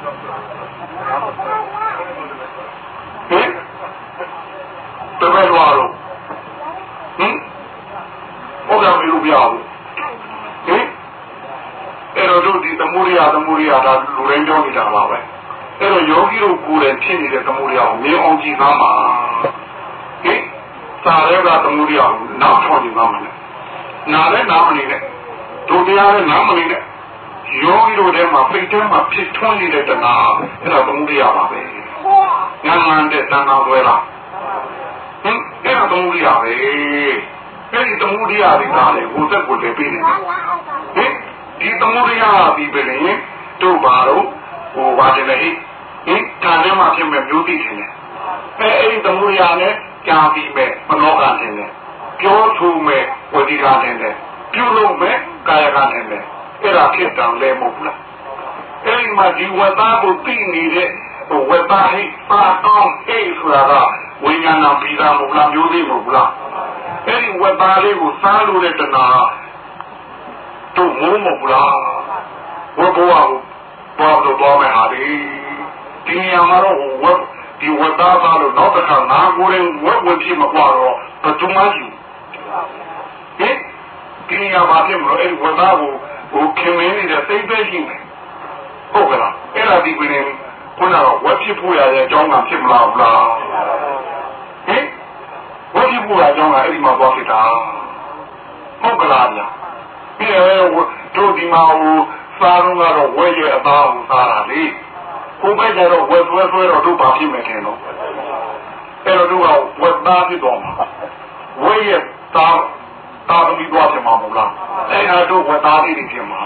ဟင်ဘယ်ဘက်သွားလို့ဟင်ဟုတ်တယ်မလို့ပြအောင်ဟင်အဲ့တော့တို့ဒီသမုဒိယသမုဒိယဒါလူရင်းကြောင်းနေတာပါပဲအဲ့တော့ယောဂီတို့ကိုယ်တိုင်ဖြစ်နေတဲ့သမုဒိယကိုမြင်အောင်ကြည့်သားမှာဟင်စာရဲကသမုဒိယကိုနောက်ထောင်ကြည့်သားမှာလေနားလည်းနားမနေနဲ့တို့တရားလည်းနားမနေနဲ့ယောဂီတို့ထဲမှာပိတ်ထဲမှာဖြစ်ထွန်းနေတဲ့တဏှာအဲ့ဒါသမုဒိယပါပဲညာမှန်တဲ့တဏှာဆွဲလာဟင်အဲ့ဒါသမုဒိယပဲအဲ့ဒီသမုဒိယတွေကလည်းဟိုသက်ကိုလည်းပြီးနေတယ်ဟင်ဒီသမုဒိယပြီးပြီလေတို့ပါတော့ဟိုပါတယ်လေဟင်တန်ထဲမှာဖြစ်မဲ့မျိုးသိတယ်အဲအဲ့ဒီသမုဒိယနဲ့ကြာပြီးမဲ့မနောကတယ်လေပြောဆိုမဲ့ဝတိကတယ်လေပြုလုပ်မဲ့ကာယကတယ်လေအဲ့ဒါဖြစ်တယ်လဲမဟုတ်လားအဲ့ဒီမှာဒီဝတ္တကိုသိနေတဲ့ဟိုဝတ္တဟိပါကောင်းအေးဆိုတာကဝိညာဏပြီးသားမဟုတ်လားမျိုးသိမဟုတ်လားအဲ့ဒီဝတ္တလေးကိုစားလို့တဲ့တဏှာတို့မိုးမဟုတ်လားဝတ်ဘောကိုပေါ်တော့ပေါ်မယ်ဟာဒီဒီနေရာမှာတော့ဝတ်ဒီဝတ္တသားလို့တော့တစ်ခါငါကိုယ်ရင်ဝတ်ဝင်ဖြစ်မကွာတော့ဘယ်သူမှရှိဟင်ဒီနေရာမှာဖြစ်မလို့အဲ့ဒီဝတ္တကိုဟိုခင်မင်းနေတဲ့သိပဲရှိမယ်ဟုတ်ကလားအဲ့ဒါဒီပြင်းခုနကဝတ်ဖြစ်ဖို့ရတဲ့အကြောင်းကဖြစ်မလားဘူးလားဟင်ဝတ်ဖြစ်ဖို့ရအကြောင်းကအဲ့ဒီမှာသွားဖြစ်တာဟုတ်ကလားဗျာဒီတို့ဒီမှာဟိုစားတော့ကတော့ဝဲရဲ့အသားကိုစားတာလေကိုယ်ပဲကြတော့ဝဲဆွဲဆွဲတော့တို့ဘာဖြစ်မယ်ခင်တော့အဲ့တော့တို့ကဝဲသားဖြစ်တော့မှာဝဲရဲ့သားသားသမီးသွားဖြစ်မှာမဟုတ်လားအဲ့ဒါတို့ဝဲသားလေးတွေဖြစ်မှာ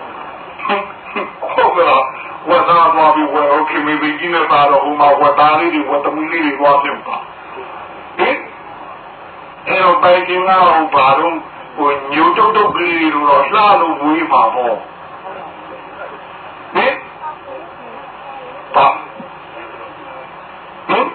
ဟုတ်ကဲ့ဝဲသားသွားပြီးဝဲโอเคမင်းကြီးနဲ့စားတော့ဟိုမှာဝဲသားလေးတွေဝဲသမီးလေးတွေသွားဖြစ်မှာဟင်အဲ့တော့ပိုင်ကင်းကတော့ဘာတော့ဟိုညိုတုတ်တုတ်ကလေးတွေတော့လှလို့ဝေးပါပေါ့ဟင်ပါဟင်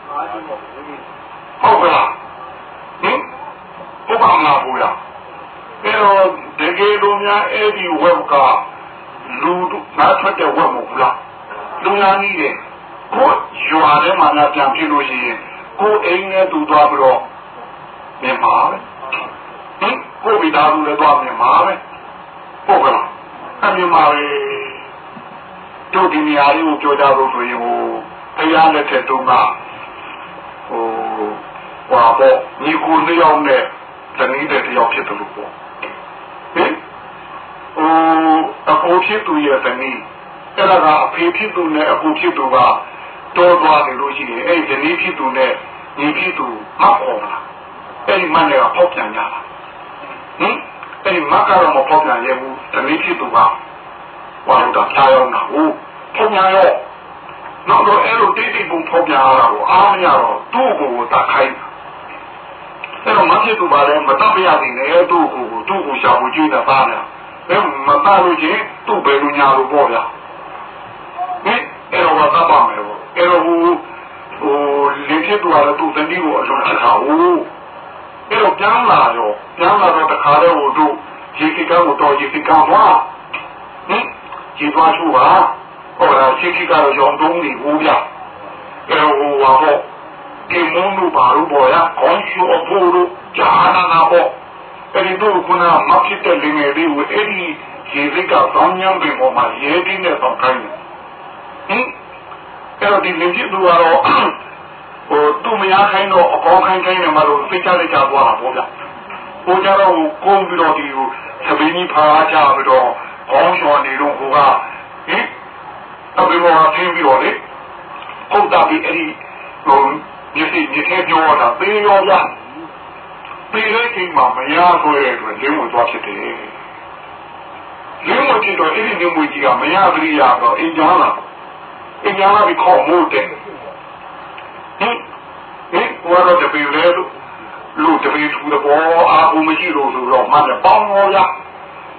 ဟုတ်ကလားဟင်ဟုတ်ပါမလားဘူးလားအဲ့တော့တကယ်လို့များအဲ့ဒီဝက်ကလူနားထွက်တဲ့ဝက်မဟုတ်လားလူနာကြီးတယ်ကိုရွာထဲမှာများပြန်ပြလို့ရှိရင်ကိုအိမ်နဲ့တူသွားပြီးတော့မြင်ပါပဲဟင်ကိုမိသားစုလည်းသွားမြင်ပါပဲဟုတ်ကလားအမြင်ပါပဲတို့ဒီနေရာလေးကိုပြောကြလို့ဆိုရင်ဟိုတရားလက်ထက်တုန်းကဟိုဟွာပေါ့ညီကိုနှစ်ယောက်နဲ့တနည်းတဲ့တယောက်ဖြစ်တယ်လို့ပေါ့ဟင်ဟိုအကိုဖြစ်သူရဲ့တနည်းအဲ့ဒါကအဖေဖြစ်သူနဲ့အကိုဖြစ်သူကတော်သွားတယ်လို့ရှိရင်အဲ့ဒီတနည်းဖြစ်သူနဲ့ညီဖြစ်သူမဟုတ်လားအဲ့ဒီမနဲ့ကပေါက်ပြန်ကြတာဟင်အဲ့ဒီမကတော့မပေါက်ပြန်ရဘူးတနည်းဖြစ်သူကဝါလို့တော့ဖြားရောက်တာဟုတ်ပေါက်ပြန်ရောနောက်တော့အဲ့လိုတိတိပုံပေါက်ပြန်လာတော့အားမရတော့သူ့ကိုယ်ကိုတတ်ခိုင်းအဲ့တော့မဖြစ်သူပါလဲမတတ်ပြရသေးနဲ့သူ့ကိုယ်ကိုသူ့ကိုရှာဖို့ကြည့်နေတာပါလားအဲမတတ်လို့ချင်းသူ့ဘယ်လိုညာလို့ပေါ့ဗျာဟင်အဲ့တော့တတ်ပါမယ်ပေါ့အဲ့တော့ဟိုဟိုလင်းဖြစ်သွားတော့သူ့တနည်းကိုအလုံးချတာဟုတ်အဲ့တော့ပြန်လာရောပြန်လာတော့တခါတော့ဟိုတို့ရေကိကကိုတော့ရေကိကသွားဟင်ရေသွားချိုးပါဟောလားရေကိကတော့ရောင်တုံးနေဘူးဗျအဲ့တော့ဟိုဟာပေါ့ဒီမုန်းတို့ဘာလို့ပေါ်ရခေါင်းရှိအဖို့တို့ဂျာနာနာပေါ့အဲ့ဒီတို့ကမဖြစ်တဲ့လင်းငယ်လေးကိုအဲ့ဒီရေကိကတောင်းညံပင်ပေါ်မှာရေဒီနဲ့တော့ခိုင်းတယ်ဟင်အဲ့တော့ဒီလင်းဖြစ်သူကတော့ဟိုသူ့မရခိုင်းတော့အကောင်းခိုင်းခိုင်းနေမှလို့သိချလိုက်ကြသွားတာပေါ့ဗျဟိုကြတော့ကိုယ်ပြီးတော့ဒီသမီးကြီးဖားကြပြီးတော့ခေါင်းလျှော်နေတော့ဟိုကဟင်အဘိဘောကချင်းပြီးတော့လေဟုတ်တာဒီအဲ့ဒီဟိုဒီစီဒီထဲပြောတာသေရောဗျသေတဲ့ချိန်မှာမရဆိုရတဲ့အတွက်လင်းဝင်သွားဖြစ်တယ်လင်းဝင်ဖြစ်တော့အဲ့ဒီလင်းဝင်ကြီးကမရသတိရတော့အင်ဂျာလာအင်ဂျာလာပြီးခေါ်မို့တယ်ဟင်ဟင်ဘာလို့တပည့်လဲလို့လူတပည့်သူတော့အာဟုမရှိလို့ဆိုတော့မှလည်းပေါင်းရောရအဲ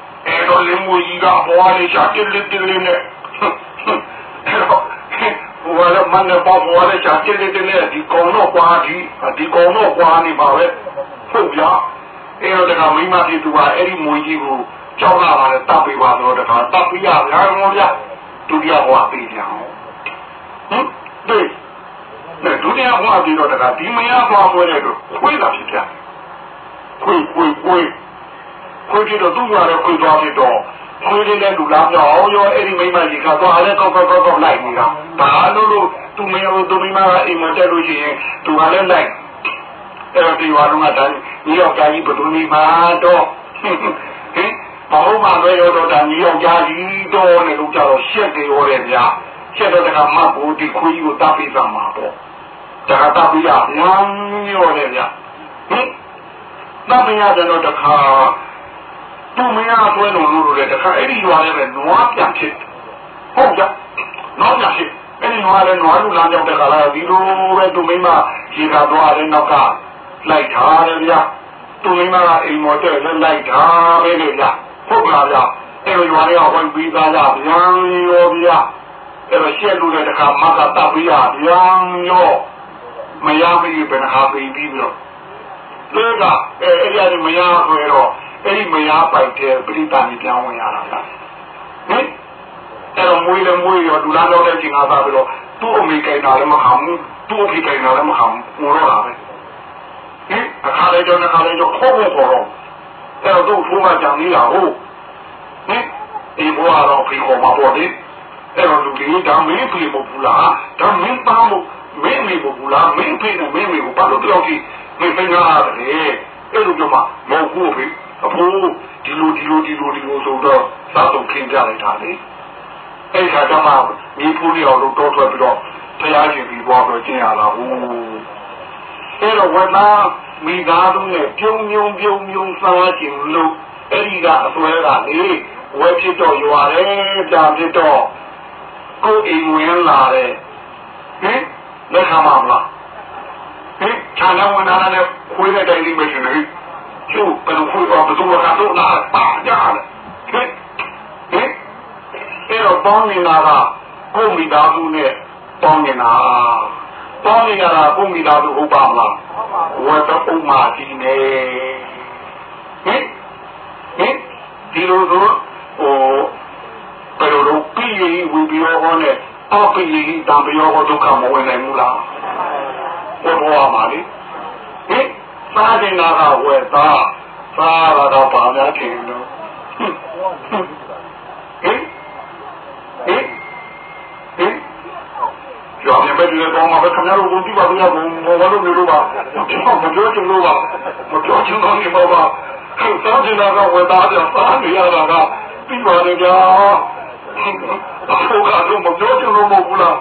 တော့လင်းမူကြီးကဘွားလေးရှာတစ်လေးတစ်လေးနဲ့အဲ့တော့ဘွားလည်းမနဲ့ပေါ့ဘွားလည်းရှာတစ်လေးတစ်လေးဒီကောင်တော့ကွာဒီဒီကောင်တော့ကွာနေပါပဲဟုတ်ဗျာအဲ့တော့တခါမိမပြည်သူကအဲ့ဒီမူကြီးကိုကြောက်လာတယ်တပ်ပေးပါတော့တခါတပ်ပြရဗျာမောဗျာဒုတိယဘွားပေးကြအောင်ဟင်ဒီနဲ့ဒုတိယဘွားပြီးတော့တခါဒီမရသွားဆွဲတဲ့တော့ခွေးလာဖြစ်ဗျာခွေးခွေးခွေးခွေးကြည့်တော့သူ့မှာလည်းခွေးသွားဖြစ်တော့ခွေးလေးနဲ့လူလားပြောင်းရောအဲ့ဒီမိမကြီးကတော့အဲ့ကောက်ကောက်ကောက်လိုက်နေတာဘာလို့လို့သူမရောသူမိမကအိမ်မှာတက်လို့ရှိရင်သူကလည်းလိုက်အဲ့တော့ဒီဝါလုံးကတည်းကညီယောက်ကြီးဘယ်သူနေမှာတော့ဟင်မဟုတ်မှပဲရောတော့ဒါညီယောက်ကြီးတော့နေလို့ကြတော့ရှက်တယ်ရောတယ်ဗျာရှက်တော့တကမှတ်ဖို့ဒီခွေးကြီးကိုတပ်ပေးစမှာပေါ့တကတပ်ပေးရညံရောတယ်ဗျာဟင်တပ်ပေးရတယ်တော့တခါသူမရဆွဲလို့လို့လေတခါအဲ့ဒီရွာလေးပဲနွားပြန်ဖြစ်ဟုတ်ကြနွားပြန်ဖြစ်အဲ့ဒီနွားလည်းနွားလူလမ်းကြောင်းတဲ့ခါလာဒီလိုပဲသူမိမရေကားသွားတဲ့နောက်ကလိုက်ထားတယ်ဗျာသူမိမကအိမ်မော်တဲ့လည်းလိုက်ထားပဲလေဗျာဟုတ်လားဗျာအဲ့ဒီရွာလေးကဝင်ပြီးသားကြဗျံရောဗျာအဲ့တော့ရှက်လို့တဲ့တခါမကတပ်ပြီးရဗျံရောမရမီးပဲခါပြီးပြီးတော့လေကအဲ့အဲ့ဒီမရဆိုတော့အဲ့ဒီမရပိုက်တဲ့ပြိတ္တာကြီးပြောင်းဝင်ရတာလားဟင်အဲ့တော့မွေးလည်းမွေးရောဒူလာတော့တဲ့ချိန်ကားသားပြီးတော့သူ့အမေကိန်းတာလည်းမခံဘူးသူ့အဖေကိန်းတာလည်းမခံဘူးငိုတော့တာပဲဟင်အခါလေးတော့အခါလေးတော့ခေါ်ဖို့ခေါ်တော့အဲ့တော့သူ့ဖိုးကကြောင်နေတာဟုတ်ဟင်ဒီဘွားတော့ဖေခေါ်မှာပေါ့လေအဲ့တော့လူကြီးဒါမင်းဖေမဟုတ်ဘူးလားဒါမင်းပါမို့မင်းမေမဟုတ်ဘူးလားမင်းဖေနဲ့မင်းမေကိုဘာလို့ပြောကြည့်မင်းပင်ရတယ်အဲ့လိုပြောမှမဟုတ်ဘူးဖေအဖိုးဒီလိုဒီလိုဒီလိုဒီလိုဆိုတော့သာတော့ခင်းကြလိုက်တာလေအဲ့ခါကျမှမြေဖူးလေးအောင်လို့တောထွက်ပြီးတော့တရားရှင်ပြီးသွားတော့ကျင်းရတာဟိုအဲ့တော့ဝတ်သားမိသားစုနဲ့ပြုံပြုံပြုံပြုံစားခြင်းလို့အဲ့ဒီကအစွဲကလေဝဲဖြစ်တော့ရွာတယ်ကြာဖြစ်တော့ကိုယ်အိမ်ဝင်လာတယ်ဟင်လက်ခံပါမလားဟင်ခြံထဲဝင်လာတဲ့ခွေးတဲ့တိုင်လေးပဲရှင်လေကျုပ်ဘယ်လိုခွေးတော့ဘယ်သူကတော့လာပါကြတယ်ဟင်ဟင်အဲ့တော့ပေါင်းနေတာကကိုယ်မိသားစုနဲ့ပေါင်းနေတာပေါင်းနေတာကကိုယ်မိသားစုဟုတ်ပါမလားဝတ်တော့ဥမာကြီးနေဟင်ဟင်ဒီလိုဆိုဟိုဘယ်လိုပြီးရင်ဝီပြီးတော့နဲ့အော်ပြီးရင်တံပြောတော့ဒုက္ခမဝင်နိုင်ဘူးလားဘယ်ဘောမှာလဲဟင်စားနေတာကဝယ်သားစားရတော့ပါများထင်လို့ဟင်ဟင်ဟင်ဟင်ကျောင်းမဲ့ဒီကောင်မှာပဲခင်ဗျားတို့ဝင်ကြည့်ပါဦးရဘောဘောလို့နေလို့ပါမပြောချင်လို့ပါမပြောချင်တော့နေပါပါစားနေတာကဝယ်သားပြန်စားနေရတာကပြီးပါလေဗျာအခုကတော့မပြောချင်လို့မဟုတ်ဘူးလား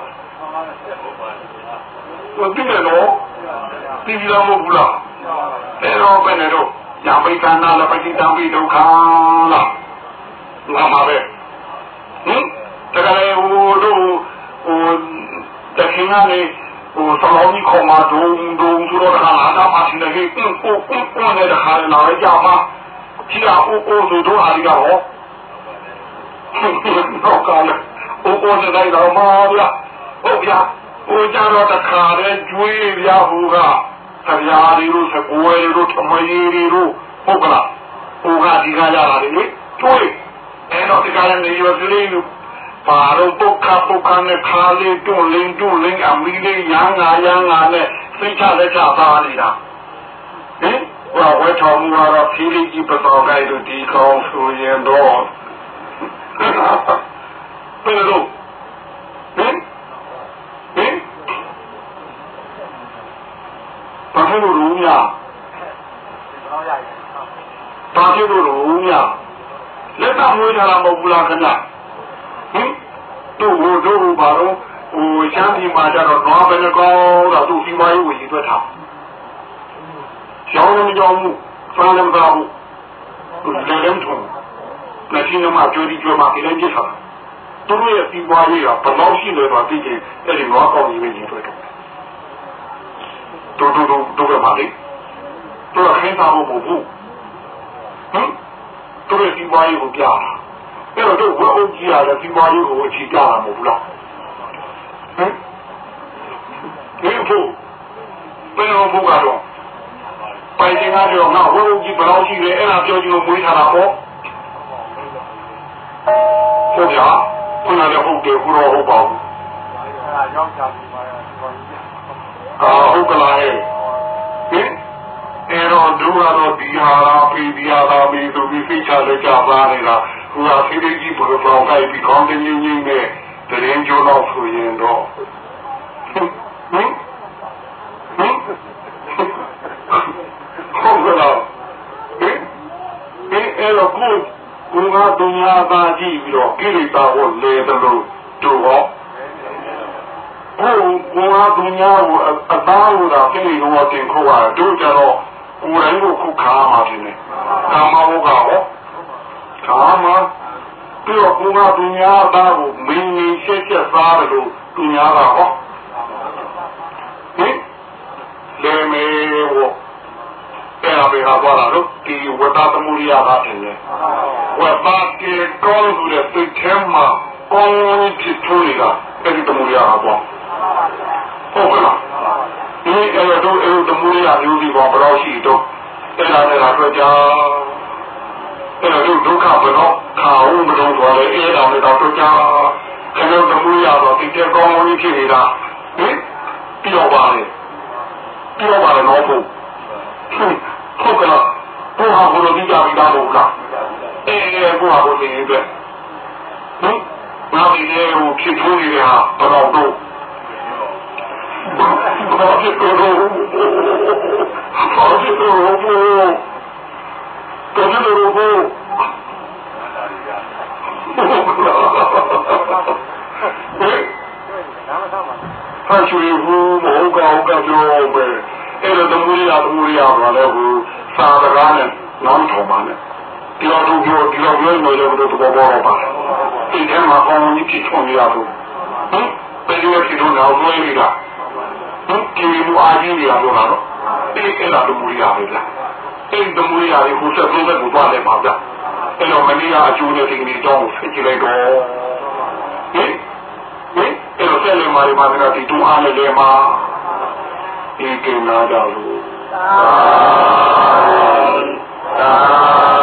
ဟုတ်တယ်နော်ပြီးပြီလားမဟုတ်ဘူးလားအဲ့တော့ဘယ်နဲ့တော့ညာမိတ်ကနာလည်းပဋိသင်္ပိဒုက္ခလားငါမှာပဲဟင်တကယ်ဟိုတို့ဟိုတခင်ကနေဟိုစလောင်းကြီးခေါ်มาဒုံဒုံဆိုတော့ခါလာတာမှရှိနေဟိကိုကိုကိုနဲ့တခါလာကြမှာကြည့်အောင်ကိုဆိုတော့အားရဟောတော့ကောင်းတယ်။အိုးကိုနေလိုက်တော့မှာဗျာ။ဟုတ်ဗျာ။ဟိုကြတော့တခါတည်းကျွေးဗျာဟိုကဆရာတွေတို့စကွယ်တို့ထမကြီးတွေတို့ဟုတ်ကလား။ဟိုကဒီကကြတာလေကျွေးအဲ့တော့ဒီကလည်းနေရကလေးတို့ပါတော့ပုတ်ခါပုတ်ခါနဲ့ခါလေးတွန့်လင်းတွန့်လင်းအမီလေးရမ်းငါရမ်းငါနဲ့စိတ်ချလက်ချသားနေတာ။ဟင်ဟိုဝဲထောင်မှုကတော့ဖြီးလေးကြီးပတော်ကိုက်တို့ဒီကောင်းဆိုရင်တော့ဘယ်လိုဟင်ဟင်ဘာဖြစ်လို့รู้ညာဘာဖြစ်လို့รู้ညာလက်တော့မွေးထားတာမဟုတ်ဘူးလားခင်ဗျဟင်တို့ဘို့တို့ဘာလို့ဟိုရှမ်းပြည်မှာကျတော့နွားဘယ်နှကောင်းတော့သူ့စီးပွားရေးဝင်ရွက်ထားကျောင်းလုံးကျောင်းမှုစားလုံးစားမှုလည်းလည်းထုံလက်ရှိမှာကြိုးဒီကြိုးမှာပြင်းပြထားတယ်။သူတို့ရဲ့စီးပွားရေးကဘယ်လောက်ရှိလဲတော့သိချင်းအဲ့ဒီနွားကောင်းကြီးပဲညီတွေ့တယ်။တို့တို့တို့တို့ကမှလေတို့ခင်းသားဖို့မဟုတ်ဘူး။ဟမ်တို့ရဲ့ဒီပွားရေးကိုပြတာအဲ့တော့တို့ဝတ်အုပ်ကြီးရတယ်ဒီပွားရေးကိုအချီပြတာမဟုတ်ဘူးလားဟမ်ဒီဖို့ဘယ်လိုဖို့ကတော့ပိုင်တင်ကားတော့ငါဝတ်အုပ်ကြီးဘယ်လောက်ရှိလဲအဲ့ဒါပြောကြည့်လို့မွေးထားတာပေါ့ဟုတ်ဗျာခုနကဟုတ်တယ်ခုတော့ဟုတ်ပါဘူးအဲ့ဒါရောက်ချပြီးပါရဲ့အာဟုတ်ကလားဟဲ့ဟင်အဲ့တော့ဒုရတော့ဒီဟာရာပြည်ဒီဟာရာပြည်သူပြီးဖိချလက်ကြပါနေတာခုကဖိလေးကြီးဘယ်လိုကောက်ပြီးကောင်းတဲ့ညင်းညင်းနဲ့တရင်ကျိုးတော့ဆိုရင်တော့ဟင်ဟင်ဟုတ်ကလားဟင်ဟင်အဲ့တော့ကိုကိုကဒုညာသားကြည့်ပြီးတော့ကိရိတာကိုလေတယ်လို့တို့ဟောကိုကိုကဒုညာကိုအသားကိုတော့ကိရိတော့တင်ခေါ်တာတို့ကြတော့ကိုယ်တိုင်ကိုခုခါမှာဖြစ်နေကာမဘုကဟောကာမပြီးတော့ကိုကဒုညာသားကိုမင်းကြီးရှက်ချက်သားတယ်လို့ဒုညာကဟောဟင်လေမေဟောအဲ့ဒါပဲဟာသွားတာလို့ဒီဝတ္တသမုဒိယဟာတယ်လေဝတ္တကေကောင်းဆိုတဲ့သိထဲမှာကောင်းဖြစ်ထွေးနေတာအဲ့ဒီသမုဒိယဟာသွားဟုတ်ကလားဒီအဲ့တော့အဲ့ဒီသမုဒိယမျိုးဒီပေါ်ဘယ်တော့ရှိတော့အဲ့ဒါနဲ့တော့ကြာအဲ့တော့ဒုက္ခဘယ်တော့ခါဦးမလို့ဆိုရဲအဲ့ဒါနဲ့တော့ကြာအဲ့တော့သမုဒိယတော့သိတဲ့ကောင်းကြီးဖြစ်နေတာဟင်ပြောပါလေပြောပါလေတော့ဟုတ်ဟုတ်ကလားဘုရားဘုရားဒီကြပြီးသားမဟုတ်လားအဲဘုရားဘုရားနေအတွက်ဟင်ဘာဒီလေဟိုဖြစ်ထွေးနေတာဘယ်တော့တော့ဘာဖြစ်တော့ဘာဖြစ်တော့ဘာဖြစ်တော့ဟာချူရဘူးမဟုတ်ကောင်းကပြောပဲအဲ့တော့သမုဒိယသမုဒိယပါလေဟိုသာရကားနဲ့နောင်ထောင်ပါနဲ့ဒီလိုတို့ပြောဒီလိုပြောနေလို့တော့ဘောဘောပါဒီထဲမှာကောင်းကြီးဖြစ်ထွန်းရဘူးဟင်ဘယ်လိုဖြစ်လို့နောက်သွေးနေတာဟင်ဒီလိုအားကြီးနေရတော့တော့ဒီအဲ့ဒါသမုဒိယပဲဗျအဲ့သမုဒိယကိုဆက်ဆုံးသက်ကိုသွားလဲပါဗျအဲ့တော့မနေ့ကအကျိုးနဲ့ဒီနေ့တော့ဖြစ်ကြလိုက်တော့ဟင်ဟင်အဲ့တော့ဆက်လေမာရီမာကဒီတူအားနဲ့လေမာဒီကိနာကြလို့သာသာ